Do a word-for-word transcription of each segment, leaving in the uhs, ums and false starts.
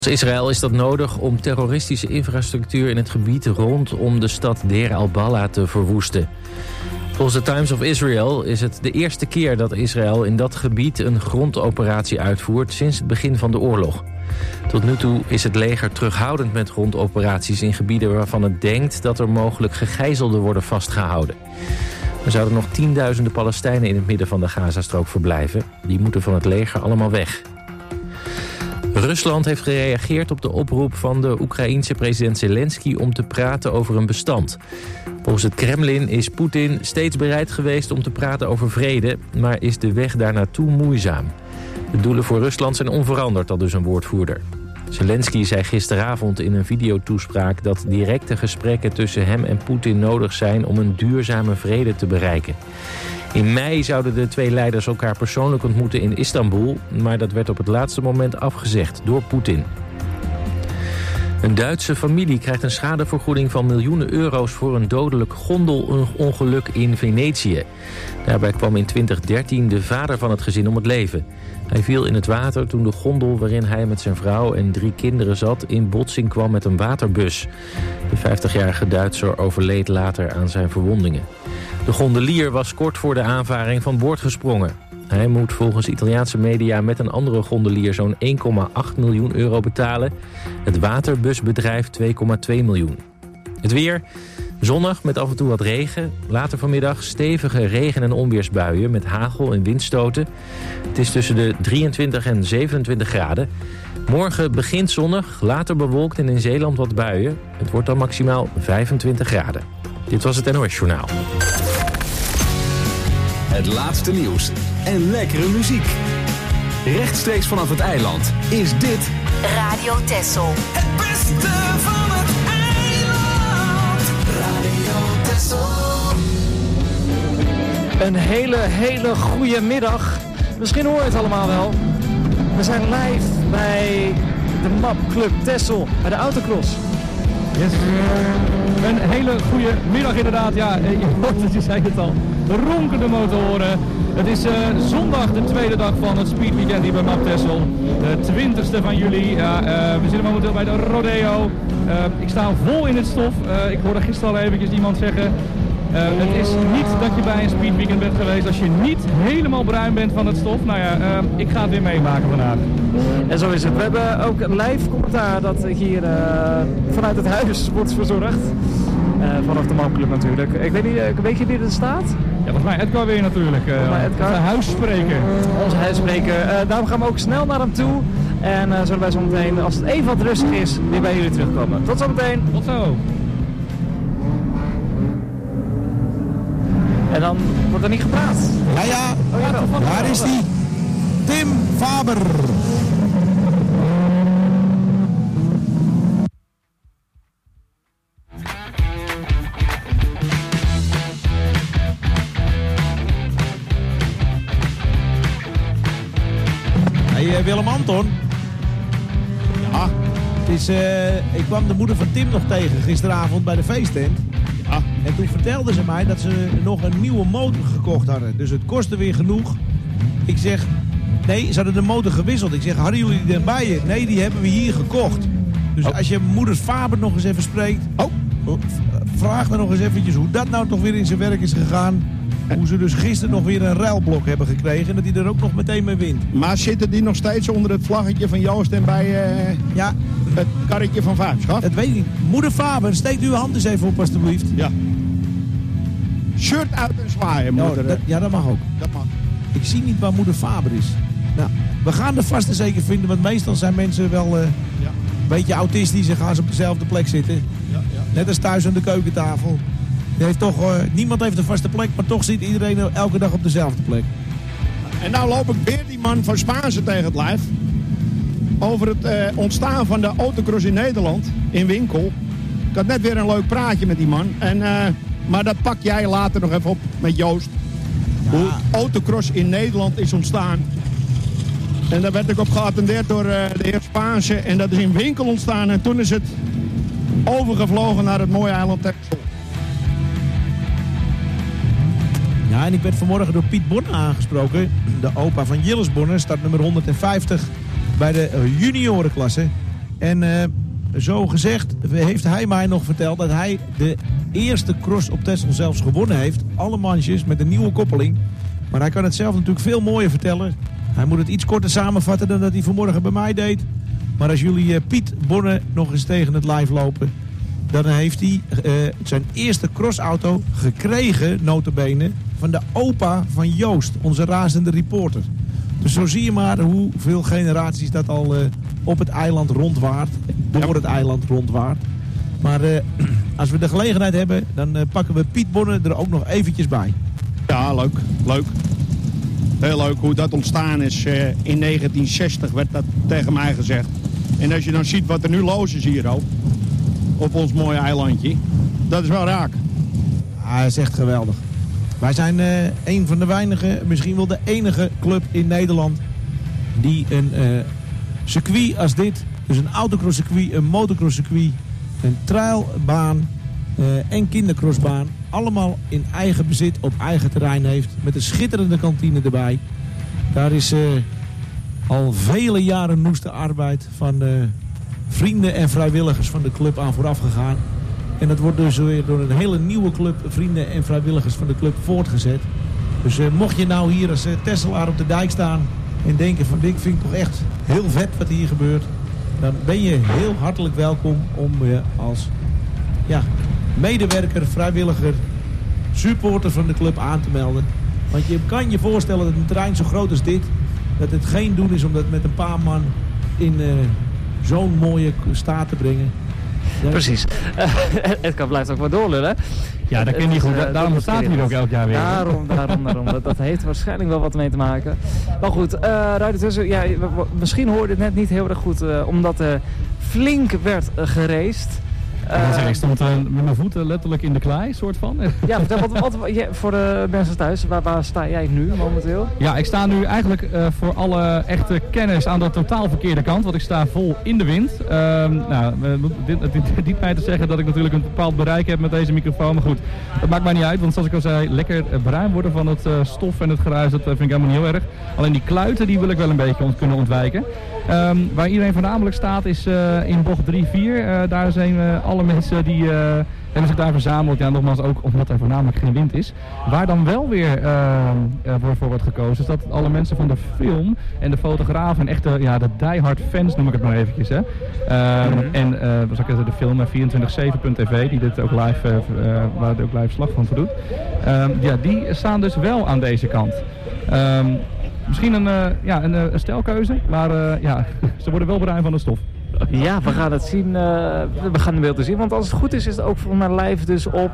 Israël is dat nodig om terroristische infrastructuur in het gebied rondom de stad Deir al-Balah te verwoesten. Volgens de Times of Israel is het de eerste keer dat Israël in dat gebied een grondoperatie uitvoert sinds het begin van de oorlog. Tot nu toe is het leger terughoudend met grondoperaties in gebieden waarvan het denkt dat er mogelijk gegijzelden worden vastgehouden. Er zouden nog tienduizenden Palestijnen in het midden van de Gazastrook verblijven. Die moeten van het leger allemaal weg. Rusland heeft gereageerd op de oproep van de Oekraïense president Zelensky om te praten over een bestand. Volgens het Kremlin is Poetin steeds bereid geweest om te praten over vrede, maar is de weg daar naartoe moeizaam. De doelen voor Rusland zijn onveranderd, al dus een woordvoerder. Zelensky zei gisteravond in een videotoespraak dat directe gesprekken tussen hem en Poetin nodig zijn om een duurzame vrede te bereiken. In mei zouden de twee leiders elkaar persoonlijk ontmoeten in Istanbul, maar dat werd op het laatste moment afgezegd door Poetin. Een Duitse familie krijgt een schadevergoeding van miljoenen euro's voor een dodelijk gondelongeluk in Venetië. Daarbij kwam in twintig dertien de vader van het gezin om het leven. Hij viel in het water toen de gondel waarin hij met zijn vrouw en drie kinderen zat in botsing kwam met een waterbus. De vijftigjarige Duitser overleed later aan zijn verwondingen. De gondelier was kort voor de aanvaring van boord gesprongen. Hij moet volgens Italiaanse media met een andere gondelier zo'n één komma acht miljoen euro betalen. Het waterbusbedrijf twee komma twee miljoen. Het weer, zonnig met af en toe wat regen. Later vanmiddag stevige regen- en onweersbuien met hagel en windstoten. Het is tussen de drieëntwintig en zevenentwintig graden. Morgen begint zonnig, later bewolkt en in Zeeland wat buien. Het wordt dan maximaal vijfentwintig graden. Dit was het N O S Journaal. Het laatste nieuws en lekkere muziek. Rechtstreeks vanaf het eiland is dit Radio Texel. Het beste van het eiland. Radio Texel. Een hele, hele goede middag. Misschien hoor je het allemaal wel. We zijn live bij de M A P Club Texel, bij de autocross. Yes. Een hele goede middag inderdaad. Ja, je hoort het, je zei het al. De ronkende motoren. Het is uh, zondag de tweede dag van het Speed Weekend hier bij M A P Texel. De twintigste van juli. Ja, uh, we zitten momenteel bij de Rodeo. Uh, ik sta vol in het stof. Uh, ik hoorde gisteren al eventjes iemand zeggen... Uh, het is niet dat je bij een Speed Weekend bent geweest als je niet helemaal bruin bent van het stof. Nou ja, uh, ik ga het weer meemaken vandaag. En zo is het. We hebben ook een live commentaar dat hier uh, vanuit het huis wordt verzorgd. Uh, vanaf de M A P Club natuurlijk. Ik weet niet, uh, weet je wie er staat? Ja, volgens mij Edgar weer natuurlijk. Uh, mij Edgar. Onze huisspreker. Onze huisspreker. Uh, daarom gaan we ook snel naar hem toe. En uh, zullen wij zo meteen, als het even wat rustig is, weer bij jullie terugkomen. Tot zo meteen. Tot zo. En dan wordt er niet gepraat. Ja, ja. Oh, ja Waar is die? Tim Faber. Hey uh, Willem Anton. Ja, het is, uh, ik kwam de moeder van Tim nog tegen gisteravond bij de feesttent. Ah, en toen vertelden ze mij dat ze nog een nieuwe motor gekocht hadden. Dus het kostte weer genoeg. Ik zeg, nee, ze hadden de motor gewisseld. Ik zeg, hadden jullie die erbij je? Nee, die hebben we hier gekocht. Dus oh. Als je moeders Faber nog eens even spreekt... Oh, vraag me nog eens eventjes hoe dat nou toch weer in zijn werk is gegaan. Hoe ze dus gisteren nog weer een ruilblok hebben gekregen. En dat hij er ook nog meteen mee wint. Maar zitten die nog steeds onder het vlaggetje van Joost en bij uh, ja. het karretje van Vaapschap? Dat weet ik niet. Moeder Faber, steekt uw hand eens even op alstublieft. Ja. Shirt uit en zwaaien, moeder. Ja, dat, ja, dat mag ook. Dat mag. Ik zie niet waar moeder Faber is. Nou, we gaan er vast en zeker vinden. Want meestal zijn mensen wel uh, ja. een beetje autistisch en gaan ze op dezelfde plek zitten. Ja, ja. Net als thuis aan de keukentafel. Die heeft toch, uh, niemand heeft een vaste plek, maar toch zit iedereen elke dag op dezelfde plek. En nou loop ik weer die man van Spaanse tegen het lijf. Over het uh, ontstaan van de autocross in Nederland, in Winkel. Ik had net weer een leuk praatje met die man. En, uh, maar dat pak jij later nog even op met Joost. Ja. Hoe autocross in Nederland is ontstaan. En daar werd ik op geattendeerd door uh, de heer Spaanse. En dat is in Winkel ontstaan. En toen is het overgevlogen naar het mooie eiland Texel. Ja, en ik werd vanmorgen door Piet Bonne aangesproken. De opa van Jilles Bonne, start nummer honderdvijftig bij de juniorenklasse. En uh, zo gezegd heeft hij mij nog verteld dat hij de eerste cross op Texel zelfs gewonnen heeft. Alle manches met een nieuwe koppeling. Maar hij kan het zelf natuurlijk veel mooier vertellen. Hij moet het iets korter samenvatten dan dat hij vanmorgen bij mij deed. Maar als jullie uh, Piet Bonne nog eens tegen het lijf lopen... dan heeft hij uh, zijn eerste crossauto gekregen, nota bene, van de opa van Joost, onze razende reporter. Dus zo zie je maar hoeveel generaties dat al uh, op het eiland rondwaart. Door ja. het eiland rondwaart. Maar uh, als we de gelegenheid hebben, dan uh, pakken we Piet Bonne er ook nog eventjes bij. Ja, leuk. Leuk. Heel leuk hoe dat ontstaan is. Uh, in negentien zestig werd dat tegen mij gezegd. En als je dan ziet wat er nu los is hier ook, op ons mooie eilandje, dat is wel raak. Hij is echt geweldig. Wij zijn uh, een van de weinige, misschien wel de enige club in Nederland die een uh, circuit als dit, dus een autocrosscircuit, een motocrosscircuit, een trailbaan uh, en kindercrossbaan, allemaal in eigen bezit op eigen terrein heeft, met een schitterende kantine erbij. Daar is uh, al vele jaren noeste arbeid van uh, vrienden en vrijwilligers van de club aan vooraf gegaan. En dat wordt dus weer door een hele nieuwe club vrienden en vrijwilligers van de club voortgezet. Dus uh, mocht je nou hier als uh, Tesselaar op de dijk staan en denken van dit vind ik toch echt heel vet wat hier gebeurt. Dan ben je heel hartelijk welkom om je uh, als ja, medewerker, vrijwilliger, supporter van de club aan te melden. Want je kan je voorstellen dat een terrein zo groot als dit, dat het geen doen is om dat met een paar man in uh, zo'n mooie staat te brengen. Ja. Precies. Uh, Edgar blijft ook maar doorlullen. Ja, dat ken je niet goed. Da daarom staat hij hier ook elk jaar weer. Daarom, daarom, daarom. Dat, dat heeft waarschijnlijk wel wat mee te maken. Maar goed, uh, Ruiter Tussen, ja, misschien hoorde het net niet heel erg goed, uh, omdat er uh, flink werd uh, geraced. Uh, ik stond uh, met mijn voeten letterlijk in de klei, soort van. Ja, vertel, wat, wat, ja, voor de mensen thuis, waar, waar sta jij nu momenteel? Ja, ik sta nu eigenlijk uh, voor alle echte kennis aan de totaal verkeerde kant, want ik sta vol in de wind. Uh, nou, dit, dit, dit mij te zeggen dat ik natuurlijk een bepaald bereik heb met deze microfoon, maar goed, dat maakt mij niet uit, want zoals ik al zei, lekker bruin worden van het uh, stof en het geruis, dat vind ik helemaal niet heel erg. Alleen die kluiten, die wil ik wel een beetje ont kunnen ontwijken. Um, waar iedereen voornamelijk staat is uh, in bocht drie vier, uh, daar zijn uh, alle mensen die uh, hebben zich daar verzameld. Ja, nogmaals ook omdat er voornamelijk geen wind is. Waar dan wel weer uh, uh, voor, voor wordt gekozen is dat alle mensen van de film en de fotografen en echte ja, de diehard fans noem ik het maar eventjes. Hè. Um, mm-hmm. En uh, wat zou ik zeggen, de film vierentwintig zeven punt t v die dit ook live, uh, uh, waar het ook live slag van voor doet. Um, ja, die staan dus wel aan deze kant. Um, Misschien een, uh, ja, een, een stijlkeuze, maar uh, ja, ze worden wel bruin van de stof. Ja, we gaan het zien. Uh, we gaan de beelden zien. Want als het goed is, is het ook voor mij live dus op,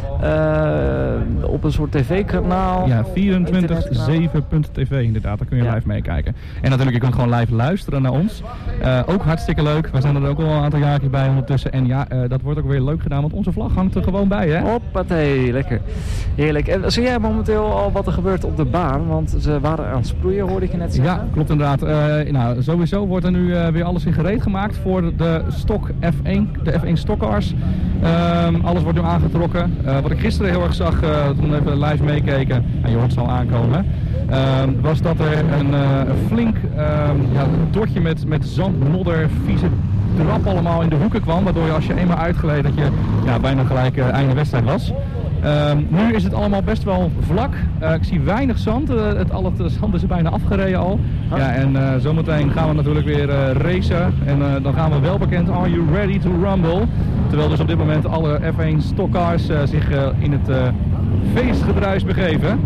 uh, op een soort tv-kanaal. Ja, vierentwintig zeven punt t v inderdaad. Daar kun je ja. live meekijken. En natuurlijk, je kunt gewoon live luisteren naar ons. Uh, ook hartstikke leuk. We zijn er ook al een aantal jaar bij ondertussen. En ja, uh, dat wordt ook weer leuk gedaan, want onze vlag hangt er gewoon bij, hè? Hoppatee, lekker. Heerlijk. En zie jij momenteel al wat er gebeurt op de baan? Want ze waren aan het sproeien, hoorde ik je net zeggen. Ja, klopt inderdaad. Uh, nou, sowieso wordt er nu uh, weer alles in gereed gemaakt voor de stok F één, de F één stockcars. Um, alles wordt nu aangetrokken. Uh, wat ik gisteren heel erg zag, uh, toen we even live meekeken, en je hoort het al aankomen, um, was dat er een, uh, een flink um, ja, dotje met, met zand, modder, vieze drap allemaal in de hoeken kwam, waardoor je als je eenmaal uitgleed dat je ja, bijna gelijk uh, einde wedstrijd was. Um, nu is het allemaal best wel vlak. Uh, ik zie weinig zand. Uh, het, al het zand is er bijna afgereden al. Ja, en uh, zometeen gaan we natuurlijk weer uh, racen. En uh, dan gaan we wel bekend Are You Ready to Rumble? Terwijl dus op dit moment alle F één stockcars uh, zich uh, in het uh, feestgedruis begeven.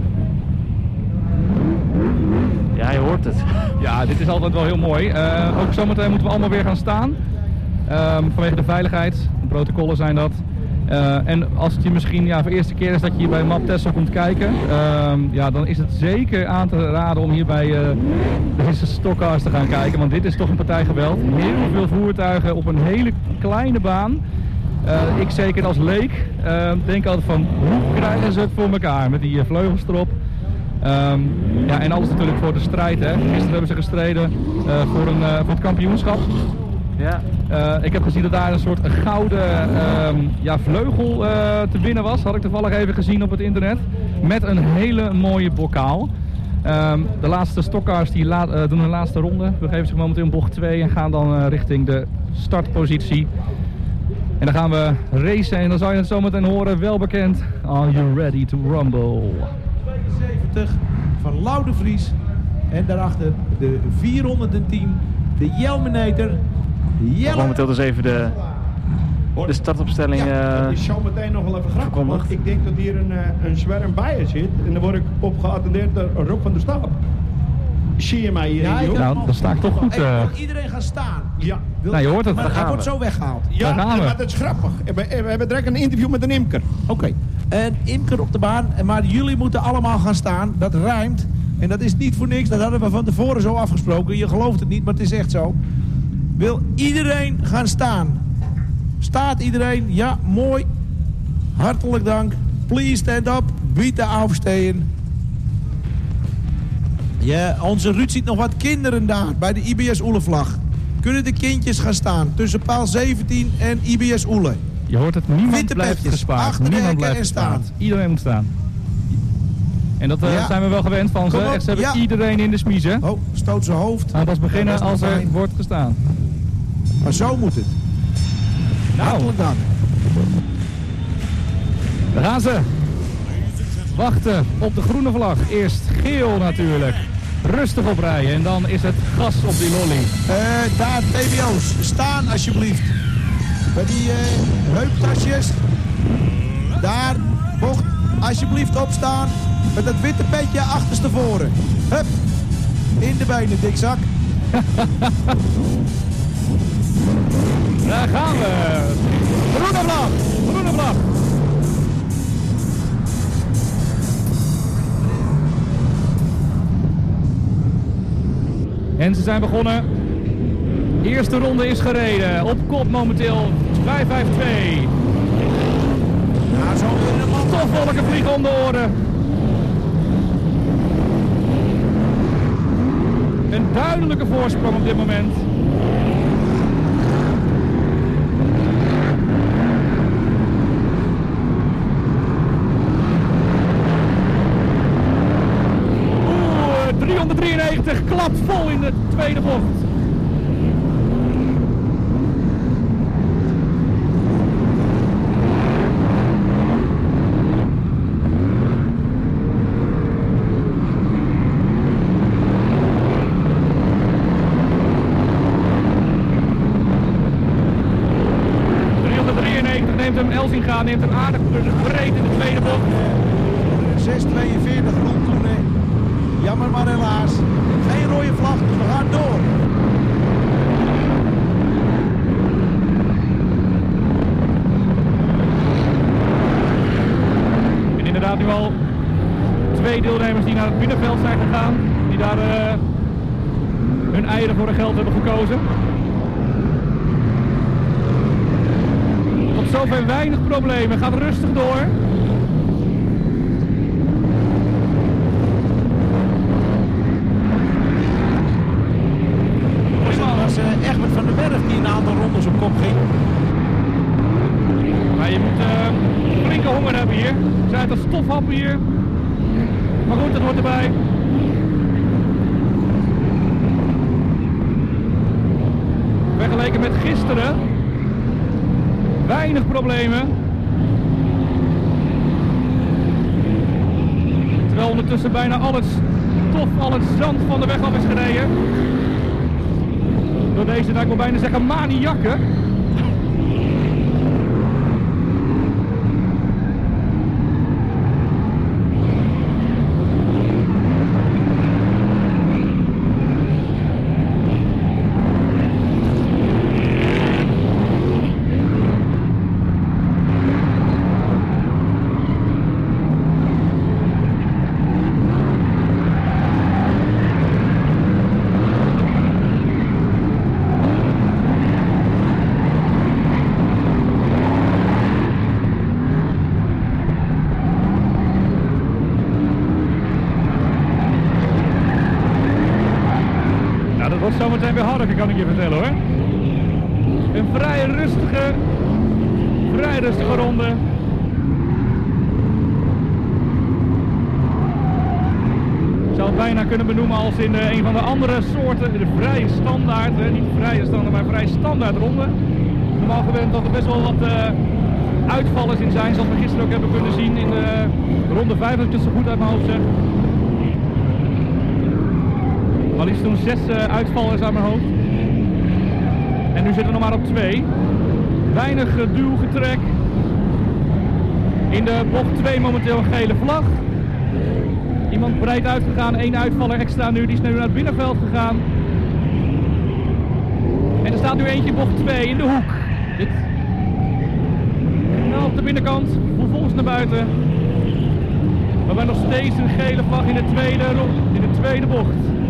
Ja, je hoort het. Ja, dit is altijd wel heel mooi. Uh, ook zometeen moeten we allemaal weer gaan staan. Um, vanwege de veiligheid. De protocollen zijn dat. Uh, en als het je misschien ja, voor de eerste keer is dat je hier bij Map Texel komt kijken, uh, ja, dan is het zeker aan te raden om hier bij uh, deze stockcars te gaan kijken. Want dit is toch een partij geweld. Heel veel voertuigen op een hele kleine baan. Uh, ik zeker als leek uh, denk altijd van hoe krijgen ze het voor elkaar met die uh, vleugels erop. Um, ja, en alles natuurlijk voor de strijd. Hè. Gisteren hebben ze gestreden uh, voor, een, uh, voor het kampioenschap. Ja. Uh, ik heb gezien dat daar een soort gouden um, ja, vleugel uh, te winnen was. Had ik toevallig even gezien op het internet. Met een hele mooie bokaal. Um, de laatste stokkars die la- uh, doen hun laatste ronde. We geven zich momenteel in bocht twee en gaan dan uh, richting de startpositie. En dan gaan we racen en dan zal je het zo meteen horen, wel bekend. Are you ready to rumble? tweeënzeventig van Lau de Vries. En daarachter de vierhonderdtien, de Jelminator. Jelle. Momenteel dus even de, de startopstelling. Ja, dat uh, is zo meteen nog wel even grappig, verkondigd. want ik denk dat hier een, uh, een zwerm bijen zit. En dan word ik op geattendeerd door Rob van der Stap. Zie je mij hier Ja, in die ik hoek? Nou, dan sta ik toch goed. Hey, Uh, wil iedereen gaan staan. Ja. Wil- Nou, je hoort het, maar daar hij gaan wordt we. zo weggehaald. Ja, Daar gaan we. maar dat is grappig. We, we hebben direct een interview met een imker. Oké. En imker op de baan. Maar jullie moeten allemaal gaan staan. Dat rijmt. En dat is niet voor niks. Dat hadden we van tevoren zo afgesproken. Je gelooft het niet, maar het is echt zo. Wil iedereen gaan staan? Staat iedereen? Ja, mooi. Hartelijk dank. Please stand up. Bitte aufstehen. Ja, onze Ruud ziet nog wat kinderen daar bij de I B S Oele-vlag. Kunnen de kindjes gaan staan tussen paal zeventien en I B S Oele? je hoort het, niemand Witte blijft petjes, gespaard. achter de Niemand hekken blijft en gespaard. staan. Iedereen moet staan. En dat uh, Ja. zijn we wel gewend van ze. Kom op, Echt, ze hebben ja. iedereen in de smiezen. Oh, stoot zijn hoofd. Nou, pas beginnen Dat is als nog er fijn. wordt gestaan. Maar zo moet het. Nou, Hartelijk dank. daar gaan ze. Wachten op de groene vlag. Eerst geel natuurlijk. Rustig oprijden en dan is het gas op die lolly. Eh, daar, T B O's. Staan alsjeblieft. Bij die eh, heuptasjes. Daar, bocht. Alsjeblieft opstaan. Met dat witte petje achterstevoren. Hup. In de benen, dikzak. Daar gaan we. Groene vlag. Groene vlag. En ze zijn begonnen. Eerste ronde is gereden. Op kop momenteel vijf vijf twee. Ja, zo weer een man. Stofwolken vliegen om de oren. Een duidelijke voorsprong op dit moment. Oeh, driehonderddrieënnegentig klapt vol in de tweede bocht. driehonderddrieënnegentig neemt hem Elsinga, neemt hem aardig breed in de tweede bocht. zes tweeënveertig rondtoenen. Jammer maar helaas. Geen rode vlag, dus we gaan door. En inderdaad nu al twee deelnemers die naar het binnenveld zijn gegaan. Die daar uh, hun eieren voor hun geld hebben gekozen. Tot zover weinig problemen. Gaat rustig door. Dat was uh, Egbert van der Berg die een aantal rondes op kop ging. Maar je moet uh, flinke honger hebben hier. Ze zijn het stofhappen hier. Maar goed, dat hoort erbij. Vergeleken met gisteren. Weinig problemen. Terwijl ondertussen bijna al het stof, al het zand van de weg af is gereden. Door deze, nou, ik wil bijna zeggen, maniakken. Zometeen weer harder, kan ik je vertellen hoor. Een vrij rustige, vrij rustige ronde. Ik zou bijna kunnen benoemen als in uh, een van de andere soorten, de vrije standaard, hè, niet vrije standaard, maar vrij standaard ronde. Normaal gewend dat er best wel wat uh, uitvallers in zijn, zoals we gisteren ook hebben kunnen zien in de ronde vijf, als ik het zo goed uit mijn hoofd zeg. Maar liefst toen zes uh, uitvallers uit mijn hoofd. En nu zitten we nog maar op twee. Weinig uh, duwgetrek. In de bocht twee momenteel een gele vlag. Iemand breed uitgegaan, één uitvaller extra nu, die is nu naar het binnenveld gegaan. En er staat nu eentje bocht twee in de hoek. Dit nou op de binnenkant, vervolgens naar buiten. We hebben nog steeds een gele vlag in de tweede, in de tweede bocht.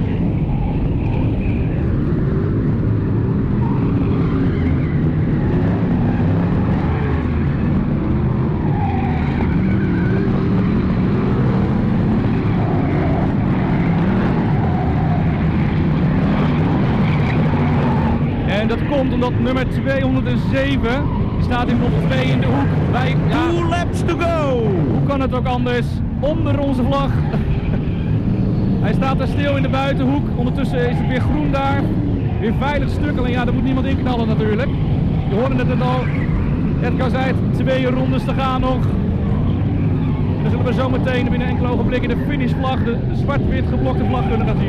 En dat komt omdat nummer tweehonderdzeven staat in bocht twee in de hoek. Bij, ja, Two laps to go! hoe kan het ook anders? Onder onze vlag. Hij staat er stil in de buitenhoek. Ondertussen is het weer groen daar. Weer veilig stuk. Alleen ja, er moet niemand inknallen natuurlijk. Je hoorde het net al. Edgar zei het, twee rondes te gaan nog. En dan zullen we zo meteen binnen enkele ogenblikken de finishvlag, de zwart-wit geblokte vlag kunnen gaan zien.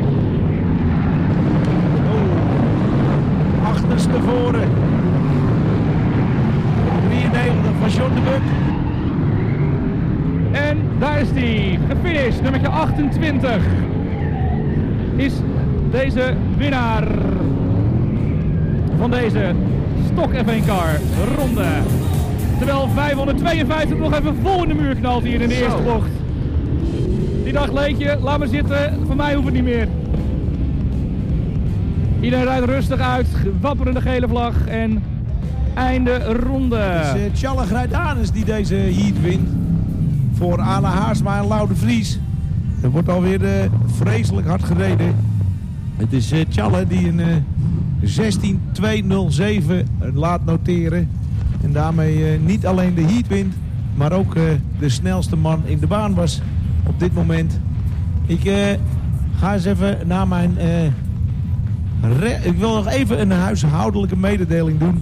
Achterstevoren. drieënnegentig van John de Buck. En daar is hij, gefinished, nummertje achtentwintig. Is deze winnaar van deze Stock F één car ronde. Terwijl vijfhonderdtweeënvijftig nog even vol in de muur knalt hier in de eerste bocht. Die dacht, Leetje, laat maar zitten, voor mij hoeft het niet meer. Iedereen rijdt rustig uit, wapperende gele vlag en einde ronde. Het is uh, Tjalle Grijdanus die deze heat wint. Voor Anne Haarsma en Lau de Vries. Er wordt alweer uh, vreselijk hard gereden. Het is uh, Tjalle die een uh, zestien tweehonderdzeven laat noteren. En daarmee uh, niet alleen de heat wint, maar ook uh, de snelste man in de baan was op dit moment. Ik uh, ga eens even naar mijn... Uh, re- ik wil nog even een huishoudelijke mededeling doen.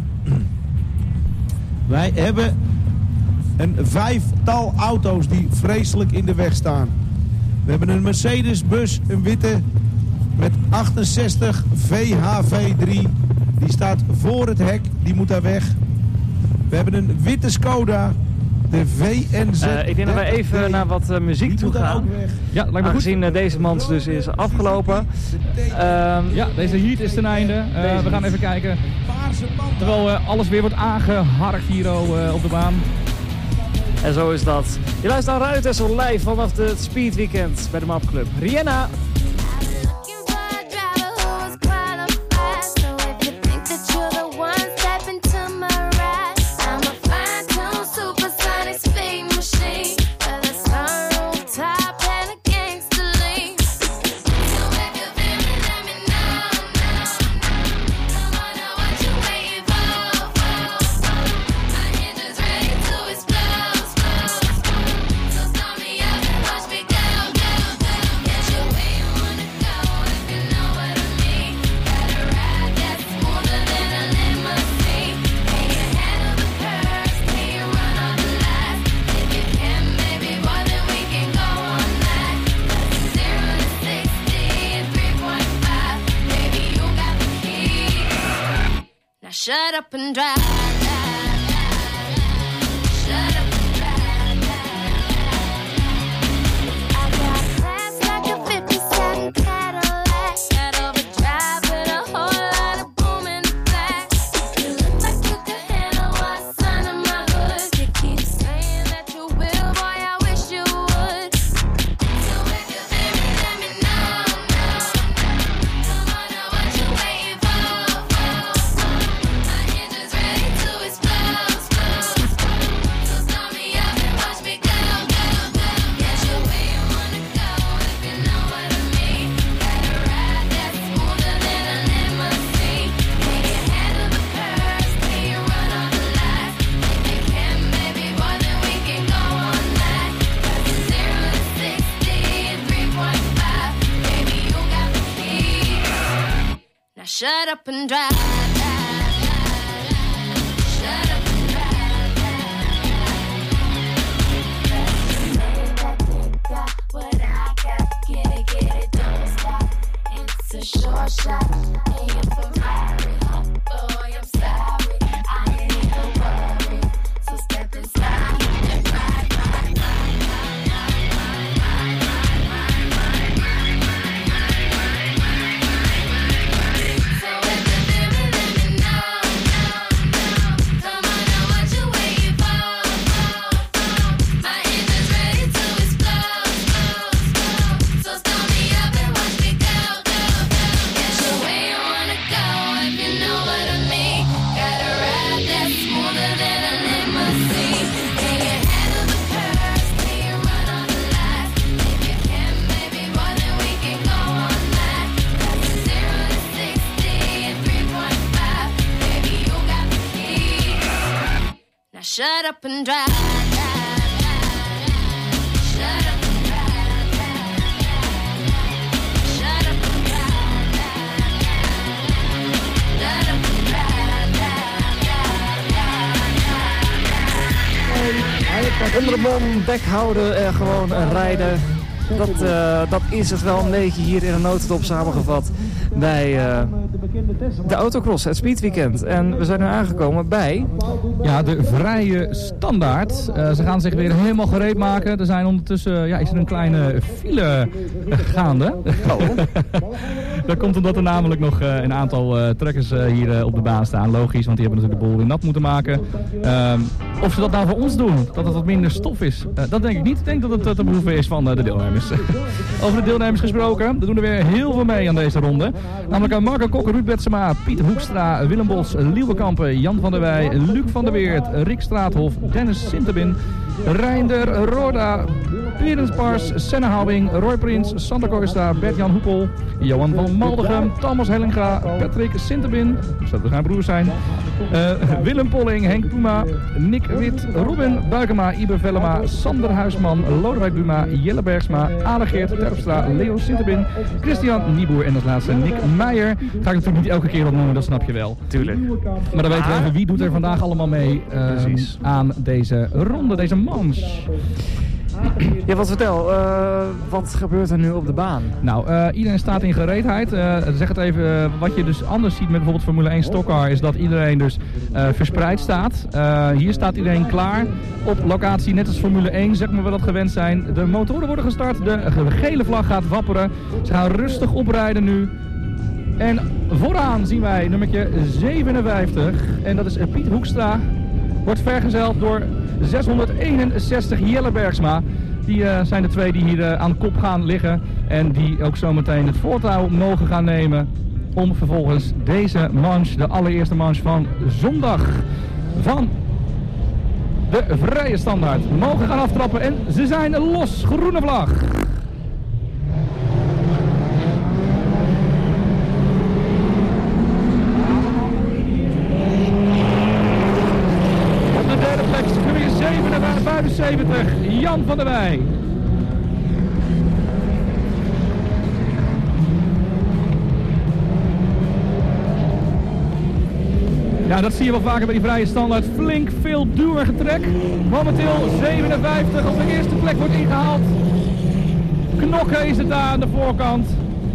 Wij hebben een vijftal auto's die vreselijk in de weg staan. We hebben een Mercedes-bus, een witte, met achtenzestig V H V drie. Die staat voor het hek, die moet daar weg. We hebben een witte Skoda, de V N Z. Uh, ik denk dat wij even naar wat uh, muziek die toe moet daar gaan. ook weg. Ja, lijkt me goed. Aangezien uh, deze mans dus is afgelopen. Um, Ja, deze heat is ten einde. Uh, we gaan even kijken. Paarse band. Terwijl uh, alles weer wordt aangeharkt hier uh, op de baan. En zo is dat. Je luistert naar Radio Tessel live vanaf het Speed Weekend bij de Map Club. Rihanna. Shut up and drive. Shut up and drive. I got class like a fifty-seven Cadillac. That overdrive with a whole lot of boom in the back. You look like you could handle what's under my hood. You keep saying that you will, boy, I wish you would. So if you feel me, let me know, know, know. Come on, now what you waiting for, for, for? My engine's ready to shut up and drive, drive, drive, drive. Shut up and drive, drive, drive, drive. What I got, get it, get it, don't stop. It's a short shot, and you're Ferrari. Boy, I'm sorry, I ain't even worried. So step inside and ride, ride, ride, ride, ride, ride, ride, ride, ride, ride, ride, ride, ride. So if the feeling, let me know, know, know. Come on, know what you waiting for, for, for. My engine's ready to explode, explode, explode. So start me up and watch me go, go, go. Get you where you wanna go, if you know what I mean. Got a ride that's smoother than a limousine. Can you handle the curves? Can you run on the lights? If you can, maybe more than we can go all night. That's a zero to sixty in three point five. Baby, you got the key. Now shut up and drive, drive, drive, drive. Shut up and drive, drive, drive, drive. Shut up and drive, drive, drive, drive. Shut up and drive, drive, drive, drive, drive. Onder de bom, bek houden en gewoon eh, rijden. Dat, eh, dat is het wel een beetje hier in een notendop samengevat bij eh, de autocross, het speedweekend. En we zijn nu aangekomen bij... Ja, de vrije standaard. Uh, ze gaan zich weer helemaal gereed maken. Er zijn ondertussen, ja, is er een kleine file gaande. Oh. Dat komt omdat er namelijk nog uh, een aantal uh, trekkers uh, hier uh, op de baan staan. Logisch, want die hebben natuurlijk de boel weer nat moeten maken. Um, of ze dat nou voor ons doen, dat het wat minder stof is, uh, dat denk ik niet. Ik denk dat het uh, te behoeven is van uh, de deelnemers. Over de deelnemers gesproken, er doen er weer heel veel mee aan deze ronde. Namelijk uh, Marco Kok, Ruud Betsema, Piet Hoekstra, Willem Bos, Liewe Kampen, Jan van der Wij, Luc van der Weert, Rick Straathof, Dennis Sinterbin, Reinder Roda, Pierens Pars, Senne Houwing, Roy Prins, Sander Kooistra, Bert-Jan Hoepel, Johan van Maldegem, Thomas Hellinga, Patrick Sinterbin, zodat we zijn broers zijn, uh, Willem Polling, Henk Puma, Nick Wit, Robin Buikema, Iber Vellema, Sander Huisman, Lodewijk Buma, Jelle Bergsma, Alegeert Terpstra, Leo Sinterbin, Christian Nieboer en als laatste Nick Meijer. Ga ik natuurlijk niet elke keer opnoemen, dat snap je wel. Tuurlijk. Maar dan weten we even wie doet er vandaag allemaal mee uh, aan deze ronde, deze manche. Ja, wat vertel, uh, wat gebeurt er nu op de baan? Nou, uh, iedereen staat in gereedheid. Uh, zeg het even, uh, wat je dus anders ziet met bijvoorbeeld Formule één Stockcar is dat iedereen dus uh, verspreid staat. Uh, hier staat iedereen klaar op locatie, net als Formule één, zeg maar we dat gewend zijn. De motoren worden gestart, de gele vlag gaat wapperen. Ze gaan rustig oprijden nu. En vooraan zien wij nummertje zevenenvijftig en dat is Piet Hoekstra. Wordt vergezeld door zeshonderdeenenzestig Jelle Bergsma. Die uh, zijn de twee die hier uh, aan kop gaan liggen. En die ook zometeen het voortouw mogen gaan nemen. Om vervolgens deze manche, de allereerste manche van zondag van de vrije standaard, mogen gaan aftrappen. En ze zijn los. Groene vlag. vijfenzeventig, Jan van der Wij. Ja, dat zie je wel vaker bij die vrije standaard. Flink veel duw en getrek. Momenteel zevenenvijftig op de eerste plek wordt ingehaald. Knokken is het daar aan de voorkant.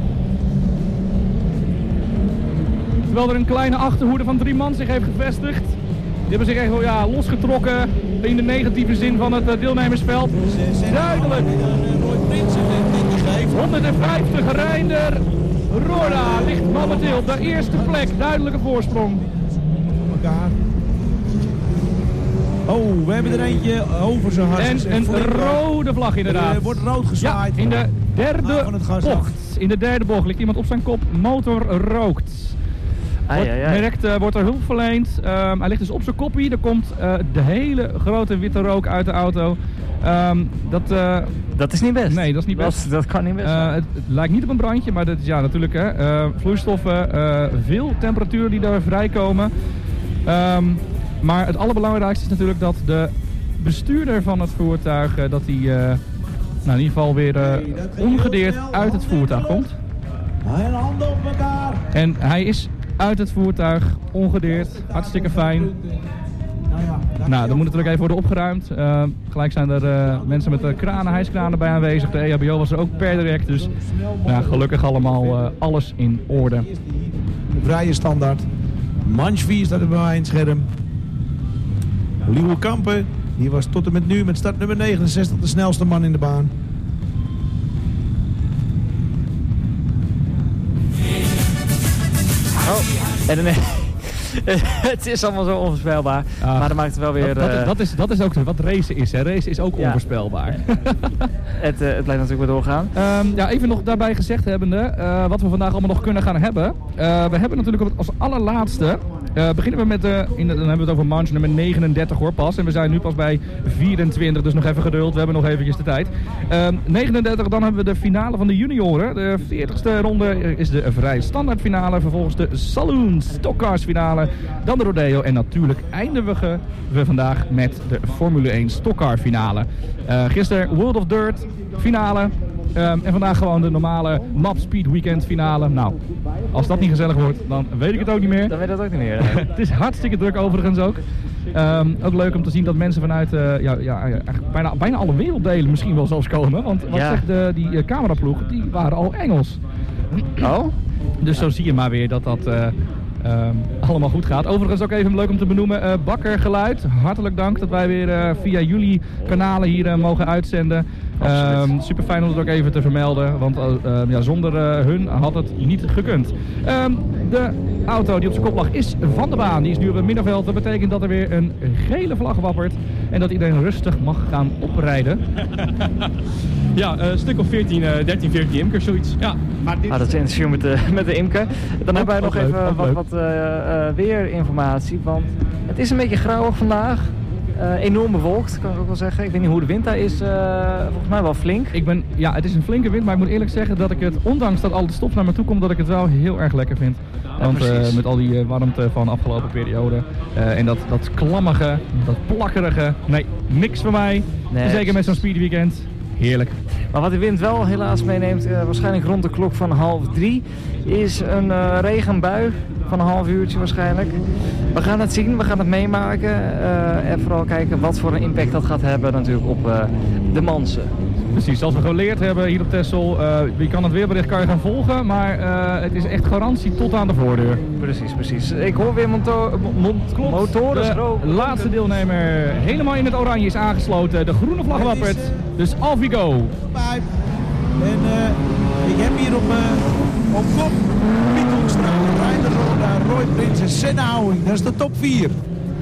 Terwijl er een kleine achterhoede van drie man zich heeft gevestigd. Die hebben zich echt wel ja, losgetrokken in de negatieve zin van het uh, deelnemersveld. Duidelijk. honderdvijftig Reinder Roda ligt momenteel op de eerste plek. Duidelijke voorsprong. Oh, we hebben er eentje over zijn hart. En een rode vlag inderdaad. Er wordt rood gezwaaid. Ja, in de derde van het gas af. bocht. In de derde bocht ligt iemand op zijn kop. Motor rookt. Wordt, Ai, ai, ai. direct uh, wordt er hulp verleend. Um, hij ligt dus op zijn koppie. Er komt uh, de hele grote witte rook uit de auto. Um, dat, uh, Dat is niet best. Nee, dat is niet best. Dat, dat kan niet best. Uh, het, het lijkt niet op een brandje, maar dat is ja natuurlijk hè, uh, vloeistoffen, uh, veel temperatuur die daar vrijkomen. Um, maar het allerbelangrijkste is natuurlijk dat de bestuurder van het voertuig, uh, dat hij uh, nou in ieder geval weer uh, ongedeerd uit het voertuig komt. En handen op elkaar. En hij is uit het voertuig, ongedeerd, hartstikke fijn. Nou, dan moet natuurlijk even worden opgeruimd. Uh, gelijk zijn er uh, mensen met de kranen, hijskranen bij aanwezig. De E H B O was er ook per direct, dus nou, gelukkig allemaal uh, alles in orde. De vrije standaard. Manchvi staat er bij mij in het scherm. Liewe Kampen, die was tot en met nu met start nummer negenenzestig de snelste man in de baan. Oh, en dan... Het is allemaal zo onvoorspelbaar, Ah, maar dat maakt het wel weer... Dat, dat, uh, dat, is, dat is ook wat racen is. Hè. Racen is ook Ja. onvoorspelbaar. het, uh, het blijft natuurlijk weer doorgaan. Um, ja, even nog daarbij gezegd hebbende, uh, wat we vandaag allemaal nog kunnen gaan hebben. Uh, we hebben natuurlijk als allerlaatste, uh, beginnen we met, uh, in de, dan hebben we het over manche nummer negenendertig hoor pas. En we zijn nu pas bij vierentwintig, dus nog even geduld, we hebben nog eventjes de tijd. Um, negenendertig, dan hebben we de finale van de junioren. De veertigste ronde is de vrij standaard finale, vervolgens de Saloon Stockcars finale. Dan de rodeo en natuurlijk eindigen we vandaag met de Formule één Stockcar finale. Uh, gisteren World of Dirt finale. Um, en vandaag gewoon de normale Map Speed Weekend finale. Nou, als dat niet gezellig wordt, dan weet ik het ook niet meer. Dan weet dat ook niet meer. Het is hartstikke druk overigens ook. Um, ook leuk om te zien dat mensen vanuit uh, ja, ja, eigenlijk bijna, bijna alle werelddelen misschien wel zelfs komen. Want wat Ja. zegt de, die uh, cameraploeg, die waren al Engels. Oh? Dus zo zie je maar weer dat dat uh, um, allemaal goed gaat. Overigens ook even leuk om te benoemen, uh, Bakker Geluid. Hartelijk dank dat wij weer uh, via jullie kanalen hier uh, mogen uitzenden. Um, super fijn om het ook even te vermelden, want uh, uh, ja, zonder uh, hun had het niet gekund. Um, de auto die op zijn kop lag is van de baan. Die is nu op het middenveld. Dat betekent dat er weer een gele vlag wappert en dat iedereen rustig mag gaan oprijden. Ja, een uh, stuk of veertien, uh, dertien, veertien imkers, zoiets. Ja. Ah, dat is een interview met de, met de imker. Dan hebben wij nog ook leuk, even ook wat, leuk. wat uh, uh, weerinformatie, want het is een beetje grauwig vandaag. Uh, enorm bewolkt, kan ik ook wel zeggen. Ik weet niet hoe de wind daar is, uh, volgens mij wel flink. Ik ben, ja, het is een flinke wind, maar ik moet eerlijk zeggen dat ik het, ondanks dat al de stof naar me toe komt, dat ik het wel heel erg lekker vind. Want uh, met al die uh, warmte van de afgelopen periode uh, en dat, dat klammige, dat plakkerige, nee, niks voor mij. Nee, Zeker met zo'n speed weekend. Heerlijk. Maar wat de wind wel helaas meeneemt, uh, waarschijnlijk rond de klok van half drie, is een uh, regenbui van een half uurtje waarschijnlijk. We gaan het zien, we gaan het meemaken uh, en vooral kijken wat voor een impact dat gaat hebben natuurlijk op uh, de Mansen. Precies, zoals we geleerd hebben hier op Texel, uh, je kan het weerbericht kan je gaan volgen, maar uh, het is echt garantie tot aan de voordeur. Precies, precies. Ik hoor weer monto- mon- motoren De roken. laatste deelnemer helemaal in het oranje is aangesloten, de groene vlag wappert, dus off we go. Bye. En uh, ik heb hier op, uh, op kop Piet Hoekstra, Reiner Roda, Roy Prins en Senna Houwing. Dat is de top vier.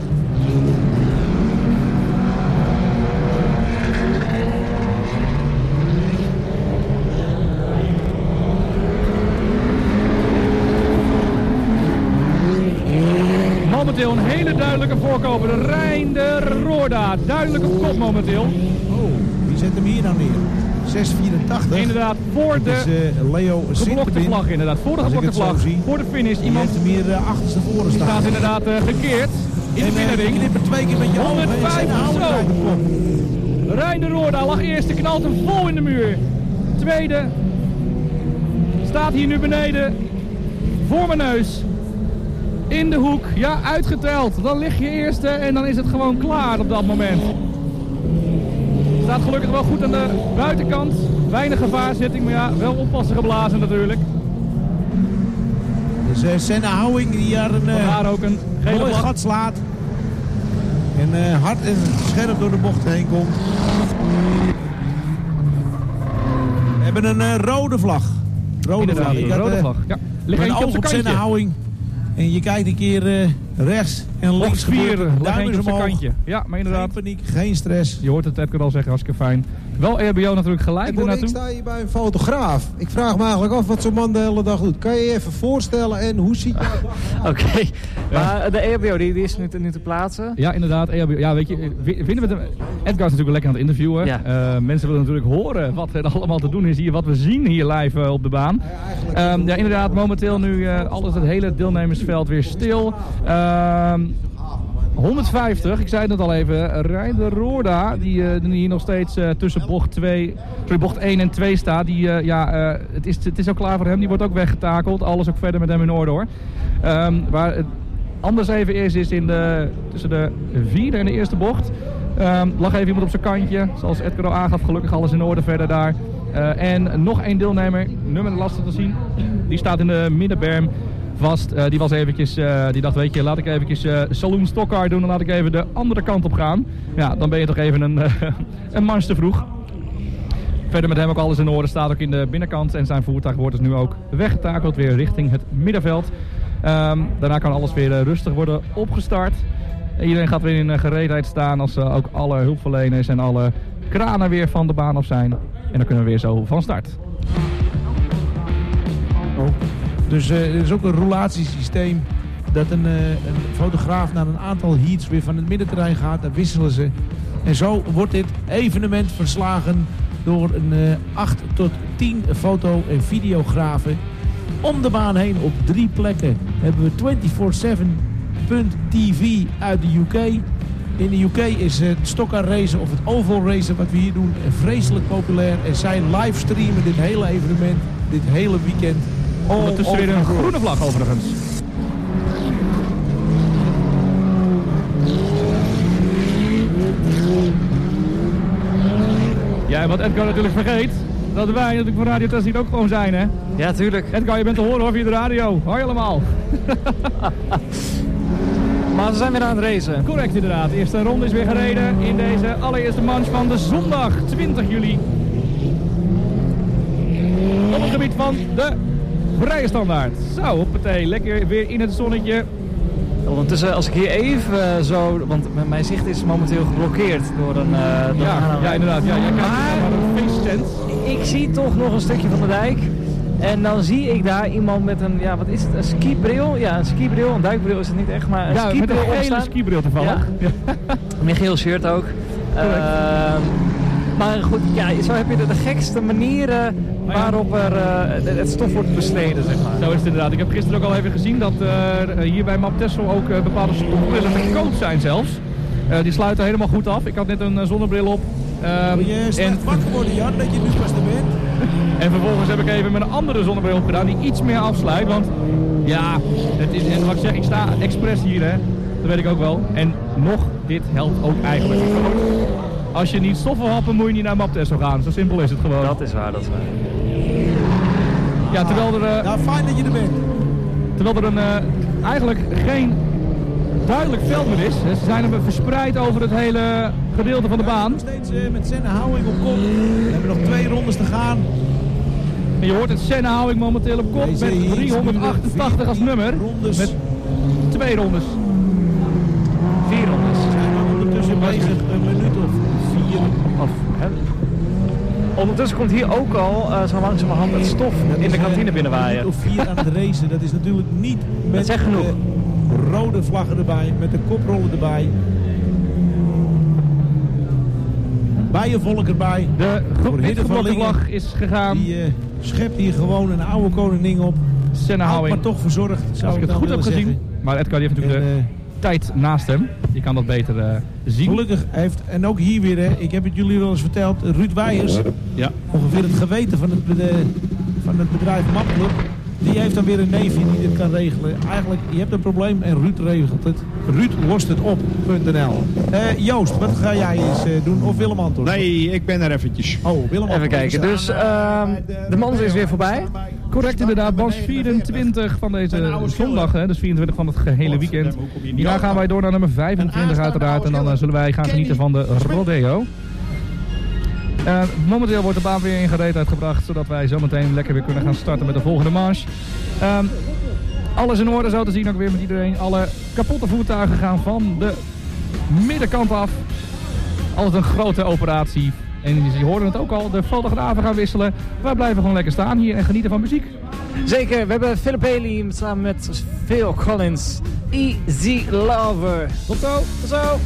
Momenteel een hele duidelijke voorkoper, de Reinder Roda, duidelijk op kop momenteel. Oh, wie zet hem hier nou neer? zes vierentachtig. Inderdaad, voor Dat is de uh, Leo geblokte Sinterpin. vlag inderdaad, voor de Als ik geblokte het zo vlag, zie. voor de finish. Die Iemand heeft hem hier uh, achterstevoren die staan. staat inderdaad uh, gekeerd in de En uh, binnenring. die knippert twee keer met je ogen. En honderdvijf Senna Houwing zo. rijdt op kop. Reinder Roda lag eerste, knalt hem vol in de muur. Tweede staat hier nu beneden voor mijn neus. In de hoek, ja, uitgeteld. Dan lig je eerste en dan is het gewoon klaar op dat moment. Staat gelukkig wel goed aan de buitenkant. Weinig gevaarzitting, maar ja, wel oppassen geblazen natuurlijk. Dus uh, Senna Houwing die daar een uh, Daar ook een gele mooi vlag. gat slaat. En uh, hard en scherp door de bocht heen komt. We hebben een uh, rode vlag. Rode Inderdaad, vlag. Ik een had, rode uh, vlag. Ja. Ligt Mijn eentje op oog zijn op Senna kantje. Houwing. En je kijkt een keer uh, rechts en links. Bocht vier, gebeurt. ligt Duim eentje is op zijn omhoog. kantje. Ja, maar inderdaad. Geen paniek, geen stress. Je hoort het Epke al zeggen, hartstikke fijn. Wel E H B O natuurlijk gelijk Hey, Bonnie, ik ernaartoe. sta hier bij een fotograaf. Ik vraag me eigenlijk af wat zo'n man de hele dag doet. Kan je je even voorstellen en hoe ziet jouw dag? Oké, okay. Maar de E H B O die, die is nu te, nu te plaatsen. Ja, inderdaad. E H B O. Ja, weet je, vinden we het... Edgar is natuurlijk lekker aan het interviewen. Ja. Uh, mensen willen natuurlijk horen wat er allemaal te doen is hier, wat we zien hier live uh, op de baan. Ja, um, ja, inderdaad, momenteel nu uh, alles het hele deelnemersveld weer stil. Um, honderdvijftig, ik zei het net al even, Reinder Roorda, die, uh, die hier nog steeds uh, tussen bocht, twee, sorry, bocht één en twee staat. Die, uh, ja, uh, het, is, het is ook klaar voor hem, die wordt ook weggetakeld. Alles ook verder met hem in orde hoor. Um, waar het anders even is, is in de, tussen de vierde en de eerste bocht. Um, lag even iemand op zijn kantje, zoals Edgar al aangaf, gelukkig alles in orde verder daar. Uh, en nog één deelnemer, nummer lastig te zien, die staat in de middenberm vast. Uh, die was eventjes, uh, die dacht, weet je, laat ik eventjes uh, Saloon Stockcar doen en laat ik even de andere kant op gaan. Ja, dan ben je toch even een, uh, een manche te vroeg. Verder met hem ook alles in orde, staat ook in de binnenkant en zijn voertuig wordt dus nu ook weggetakeld weer richting het middenveld. Um, daarna kan alles weer uh, rustig worden opgestart. Iedereen gaat weer in uh, gereedheid staan als uh, ook alle hulpverleners en alle kranen weer van de baan af zijn. En dan kunnen we weer zo van start. Oh. Dus uh, er is ook een roulatiesysteem dat een, uh, een fotograaf naar een aantal heats weer van het middenterrein gaat. Daar wisselen ze. En zo wordt dit evenement verslagen door een uh, acht tot tien foto- en videografen. Om de baan heen op drie plekken hebben we vierentwintig zeven punt t v uit de U K. In de U K is het stockcar racen of het oval racen wat we hier doen vreselijk populair. En zij livestreamen dit hele evenement, dit hele weekend. Ondertussen weer een groene vlag overigens. Ja, en wat Edgar natuurlijk vergeet, dat wij natuurlijk voor Radio Test hier ook gewoon zijn, hè? Ja, tuurlijk. Edgar, je bent te horen hoor via de radio. Hoi allemaal. Maar ze zijn weer aan het racen. Correct inderdaad. De eerste ronde is weer gereden in deze allereerste manche van de zondag twintig juli. Op het gebied van de vrije standaard. Zo, hoppatee. Lekker weer in het zonnetje. Ondertussen, als ik hier even uh, zo, want m- mijn zicht is momenteel geblokkeerd door een... Uh, door ja, een ja, inderdaad. Ja, jij krijgt maar een feesttent. Ik zie toch nog een stukje van de dijk. En dan zie ik daar iemand met een, ja, wat is het, een skibril? Ja, een skibril, een duikbril is het niet echt, maar een ja, skibril met een gele opstaan. skibril toevallig. Ja. Een geel shirt ook. Uh, maar goed, ja, zo heb je de, de gekste manieren waarop er uh, het stof wordt bestreden, zeg maar. Zo is het inderdaad. Ik heb gisteren ook al even gezien dat uh, hier bij Map Texel ook uh, bepaalde stofbrillen te koop zijn zelfs. Uh, die sluiten helemaal goed af. Ik had net een uh, zonnebril op. Um, je slecht en... wakker worden, Jan, dat je nu pas er bent. En vervolgens heb ik even met een andere zonnebril opgedaan die iets meer afsluit. Want ja, het is, en wat ik zeg, ik sta expres hier, hè. Dat weet ik ook wel. En nog, dit helpt ook eigenlijk. Als je niet stof wil happen, moet je niet naar Map Texel gaan. Zo simpel is het gewoon. Dat is waar, dat is waar. Ja, terwijl er... Uh, nou, fijn dat je er bent. Terwijl er een, uh, eigenlijk geen duidelijk veld meer is. Ze zijn er verspreid over het hele gedeelte van de baan. Nog steeds uh, met Senna Houwing op kop. We hebben nog twee rondes te gaan. En je hoort het Senna Houwing momenteel op kop Deze met driehonderdachtentachtig als nummer. Rondes. Met twee rondes. Vier rondes. Zijn we ondertussen bezig een minuut of vier. Of, hè? Ondertussen komt hier ook al uh, zo langzamerhand het stof in de kantine binnenwaaien. Een minuut of vier aan het racen. Dat is natuurlijk niet met zeg genoeg. de rode vlaggen erbij, met de koprollen erbij. Bijenvolk erbij. De geblokte vlag is gegaan. Die uh, schept hier gewoon een oude koningin op. Senna Houwing. Maar toch verzorgd, zou Als ik het goed heb gezien. Zeggen. Maar Edgar die heeft natuurlijk en, de uh, tijd naast hem. Je kan dat beter uh, zien. Gelukkig heeft, en ook hier weer, hè, ik heb het jullie wel eens verteld, Ruud Weijers, ja. ongeveer het geweten van het, de, van het bedrijf Mapclub, die heeft dan weer een neefje die dit kan regelen. Eigenlijk, je hebt een probleem en Ruud regelt het. Ruud lost het op, punt n l. Uh, Joost, wat ga jij eens uh, doen? Of Willem Anton? Nee, ik ben er eventjes. Oh, Willem Anton. Even kijken, dus uh, de man is weer voorbij. Correct inderdaad, Bas vierentwintig van deze zondag, hè, dus vierentwintig van het gehele weekend. Hierna gaan wij door naar nummer vijfentwintig uiteraard en dan uh, zullen wij gaan genieten van de rodeo. Uh, momenteel wordt de baan weer in gereedheid gebracht, zodat wij zometeen lekker weer kunnen gaan starten met de volgende manche. Uh, alles in orde zo te zien ook weer met iedereen. Alle kapotte voertuigen gaan van de middenkant af. Altijd een grote operatie. En je hoorde het ook al, de fotografen gaan wisselen. Wij blijven gewoon lekker staan hier en genieten van muziek. Zeker, we hebben Philip Haley samen met Phil Collins. Easy Lover. Tot zo. Tot zo.